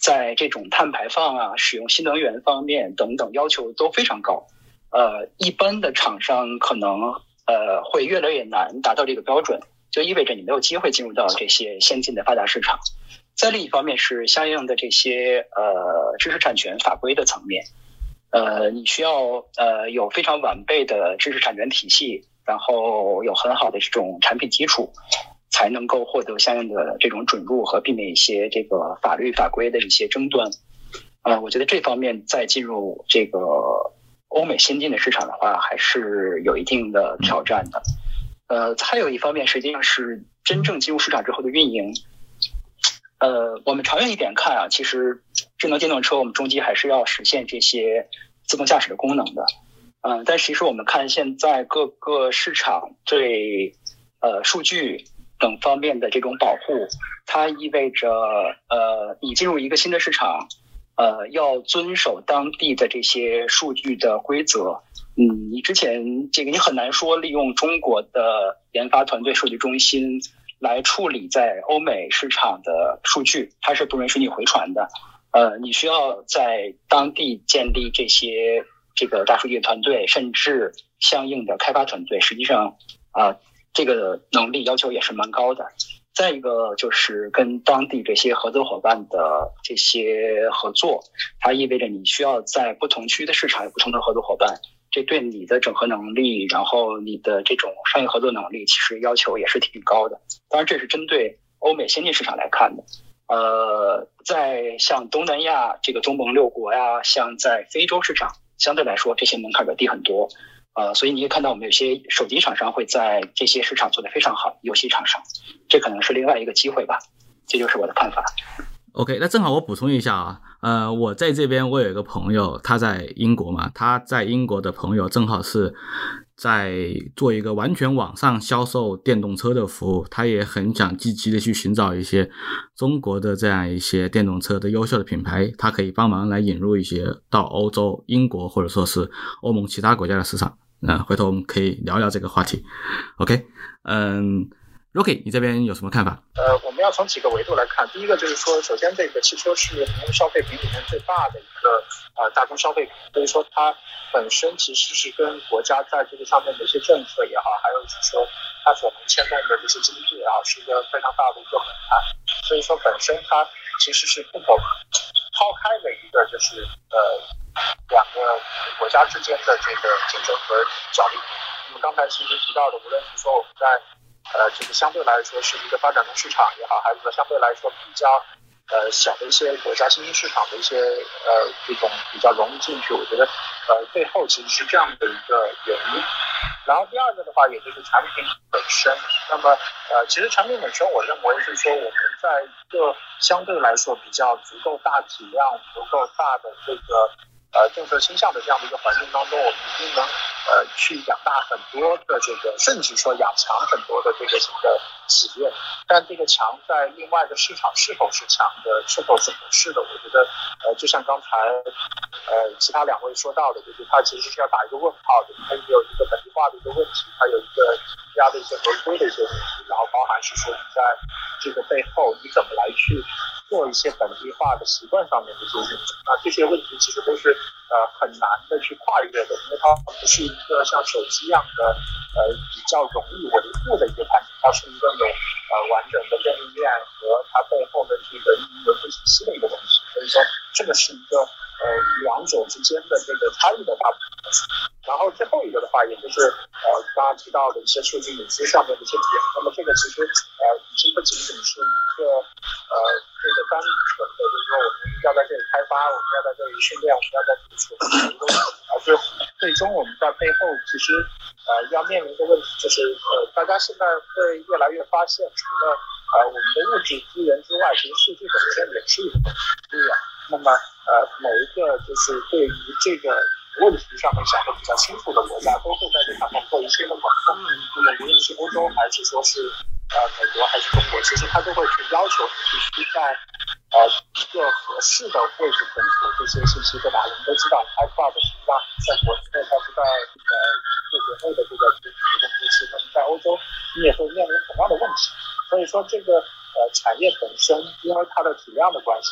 Speaker 6: 在这种碳排放啊、使用新能源方面等等要求都非常高。一般的厂商可能会越来越难达到这个标准，就意味着你没有机会进入到这些先进的发达市场。再另一方面是相应的这些知识产权法规的层面，你需要有非常完备的知识产权体系，然后有很好的这种产品基础，才能够获得相应的这种准入和避免一些这个法律法规的一些争端。我觉得这方面再进入这个欧美先进的市场的话，还是有一定的挑战的。还有一方面实际上是真正进入市场之后的运营。我们长远一点看啊，其实智能电动车我们终极还是要实现这些自动驾驶的功能的。但其实我们看现在各个市场对数据等方面的这种保护，它意味着你进入一个新的市场，要遵守当地的这些数据的规则。你之前这个你很难说利用中国的研发团队数据中心来处理在欧美市场的数据，它是不允许你回传的。你需要在当地建立这个大数据团队，甚至相应的开发团队，实际上这个能力要求也是蛮高的。再一个就是跟当地这些合作伙伴的这些合作，它意味着你需要在不同区的市场有不同的合作伙伴，这对你的整合能力，然后你的这种商业合作能力，其实要求也是挺高的。当然这是针对欧美先进市场来看的。在像东南亚这个东盟6国呀，像在非洲市场，相对来说这些门槛要低很多。所以你可以看到我们有些手机厂商会在这些市场做得非常好，游戏厂商，这可能是另外一个机会吧。这就是我的看法。
Speaker 3: OK， 那正好我补充一下啊，我在这边我有一个朋友，他在英国嘛，他在英国的朋友正好是在做一个完全网上销售电动车的服务，他也很想积极的去寻找一些中国的这样一些电动车的优秀的品牌，他可以帮忙来引入一些到欧洲、英国或者说是欧盟其他国家的市场。回头我们可以聊聊这个话题。OK， Rocky， 你这边有什么看法？
Speaker 5: 我们要从几个维度来看。第一个就是说，首先这个汽车是人均消费品里面最大的一个大宗消费品，所以说它本身其实是跟国家在这个上面的一些政策也好，还有就是说它所能牵动的这些 GDP 也好，是一个非常大的一个门槛。所以说本身它其实是不可抛开的一个就是两个国家之间的这个竞争和角力。我们刚才其实提到的，无论是说我们在这个相对来说是一个发展中市场也好，还是说相对来说比较小的一些国家新兴市场的一些这种比较容易进去，我觉得背后其实是这样的一个原因。然后第二个的话，也就是产品本身。那么其实产品本身，我认为是说我们在一个相对来说比较足够大体量、足够大的这个政策倾向的这样的一个环境当中，我们一定能去养大很多的这个，甚至说养强很多的这个新的企业。但这个强在另外的市场是否是强的，是否是合适的，我觉得就像刚才其他两位说到的，就是它其实是要打一个问号的，它有一个本地化的一个问题，它有一个压的一些合规的一些问题，然后包含是说你在这个背后你怎么来去做一些本地化的习惯上面的这些问题。这些问题其实都是很难的去跨越的，因为它不是一个像手机一样的比较容易维护的一个产品，它是一个有完整的供应链和它背后的这个运营维护体系的一个东西。所以说这个是一个两者之间的这个差异的大部分。然后最后一个的话，也就是刚刚提到的一些数据隐私上面的一些点。那么这个其实已经不仅仅是一个这个单纯的，就是说我们要在这里开发，我们要在这里训练，我们要在这里处理一个东西，而是最终我们在背后其实要面临的问题就是，大家现在会越来越发现，除了我们的物质资源之外，其实数据本身也是一种资源。那么每一个就是对于这个问题上面想的比较清楚的国家，都会在这上面做一些的管控。那么无论是欧洲还是说是美国还是中国，其实他都会去要求你必须在一个合适的位置存储这些信息，对吧？我们都知道 iCloud 实际上在国内它是在国内的这个储存机器，那么在欧洲你也会面临同样的问题。所以说这个产业本身因为它的体量的关系，以及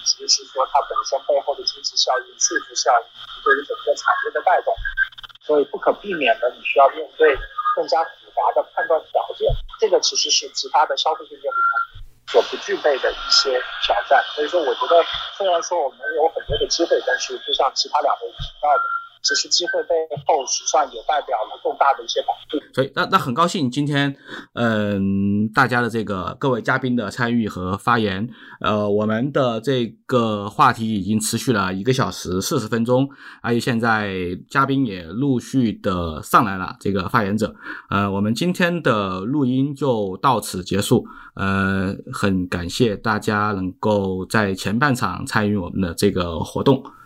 Speaker 5: 级是说它本身背后的经济效益、数据效益对于整个产业的带动，所以不可避免的你需要面对更加复杂的判断条件，这个其实是其他的消费性电子产品所不具备的一些挑战。所以说我觉得虽然说我们有很多的机会，但是就像其他两位提到的，其实机会背后实际上也代表了更大的一些难度。
Speaker 3: 所以那很高兴今天大家的这个各位嘉宾的参与和发言，我们的这个话题已经持续了1个小时40分钟，而且现在嘉宾也陆续的上来了，这个发言者，我们今天的录音就到此结束，很感谢大家能够在前半场参与我们的这个活动。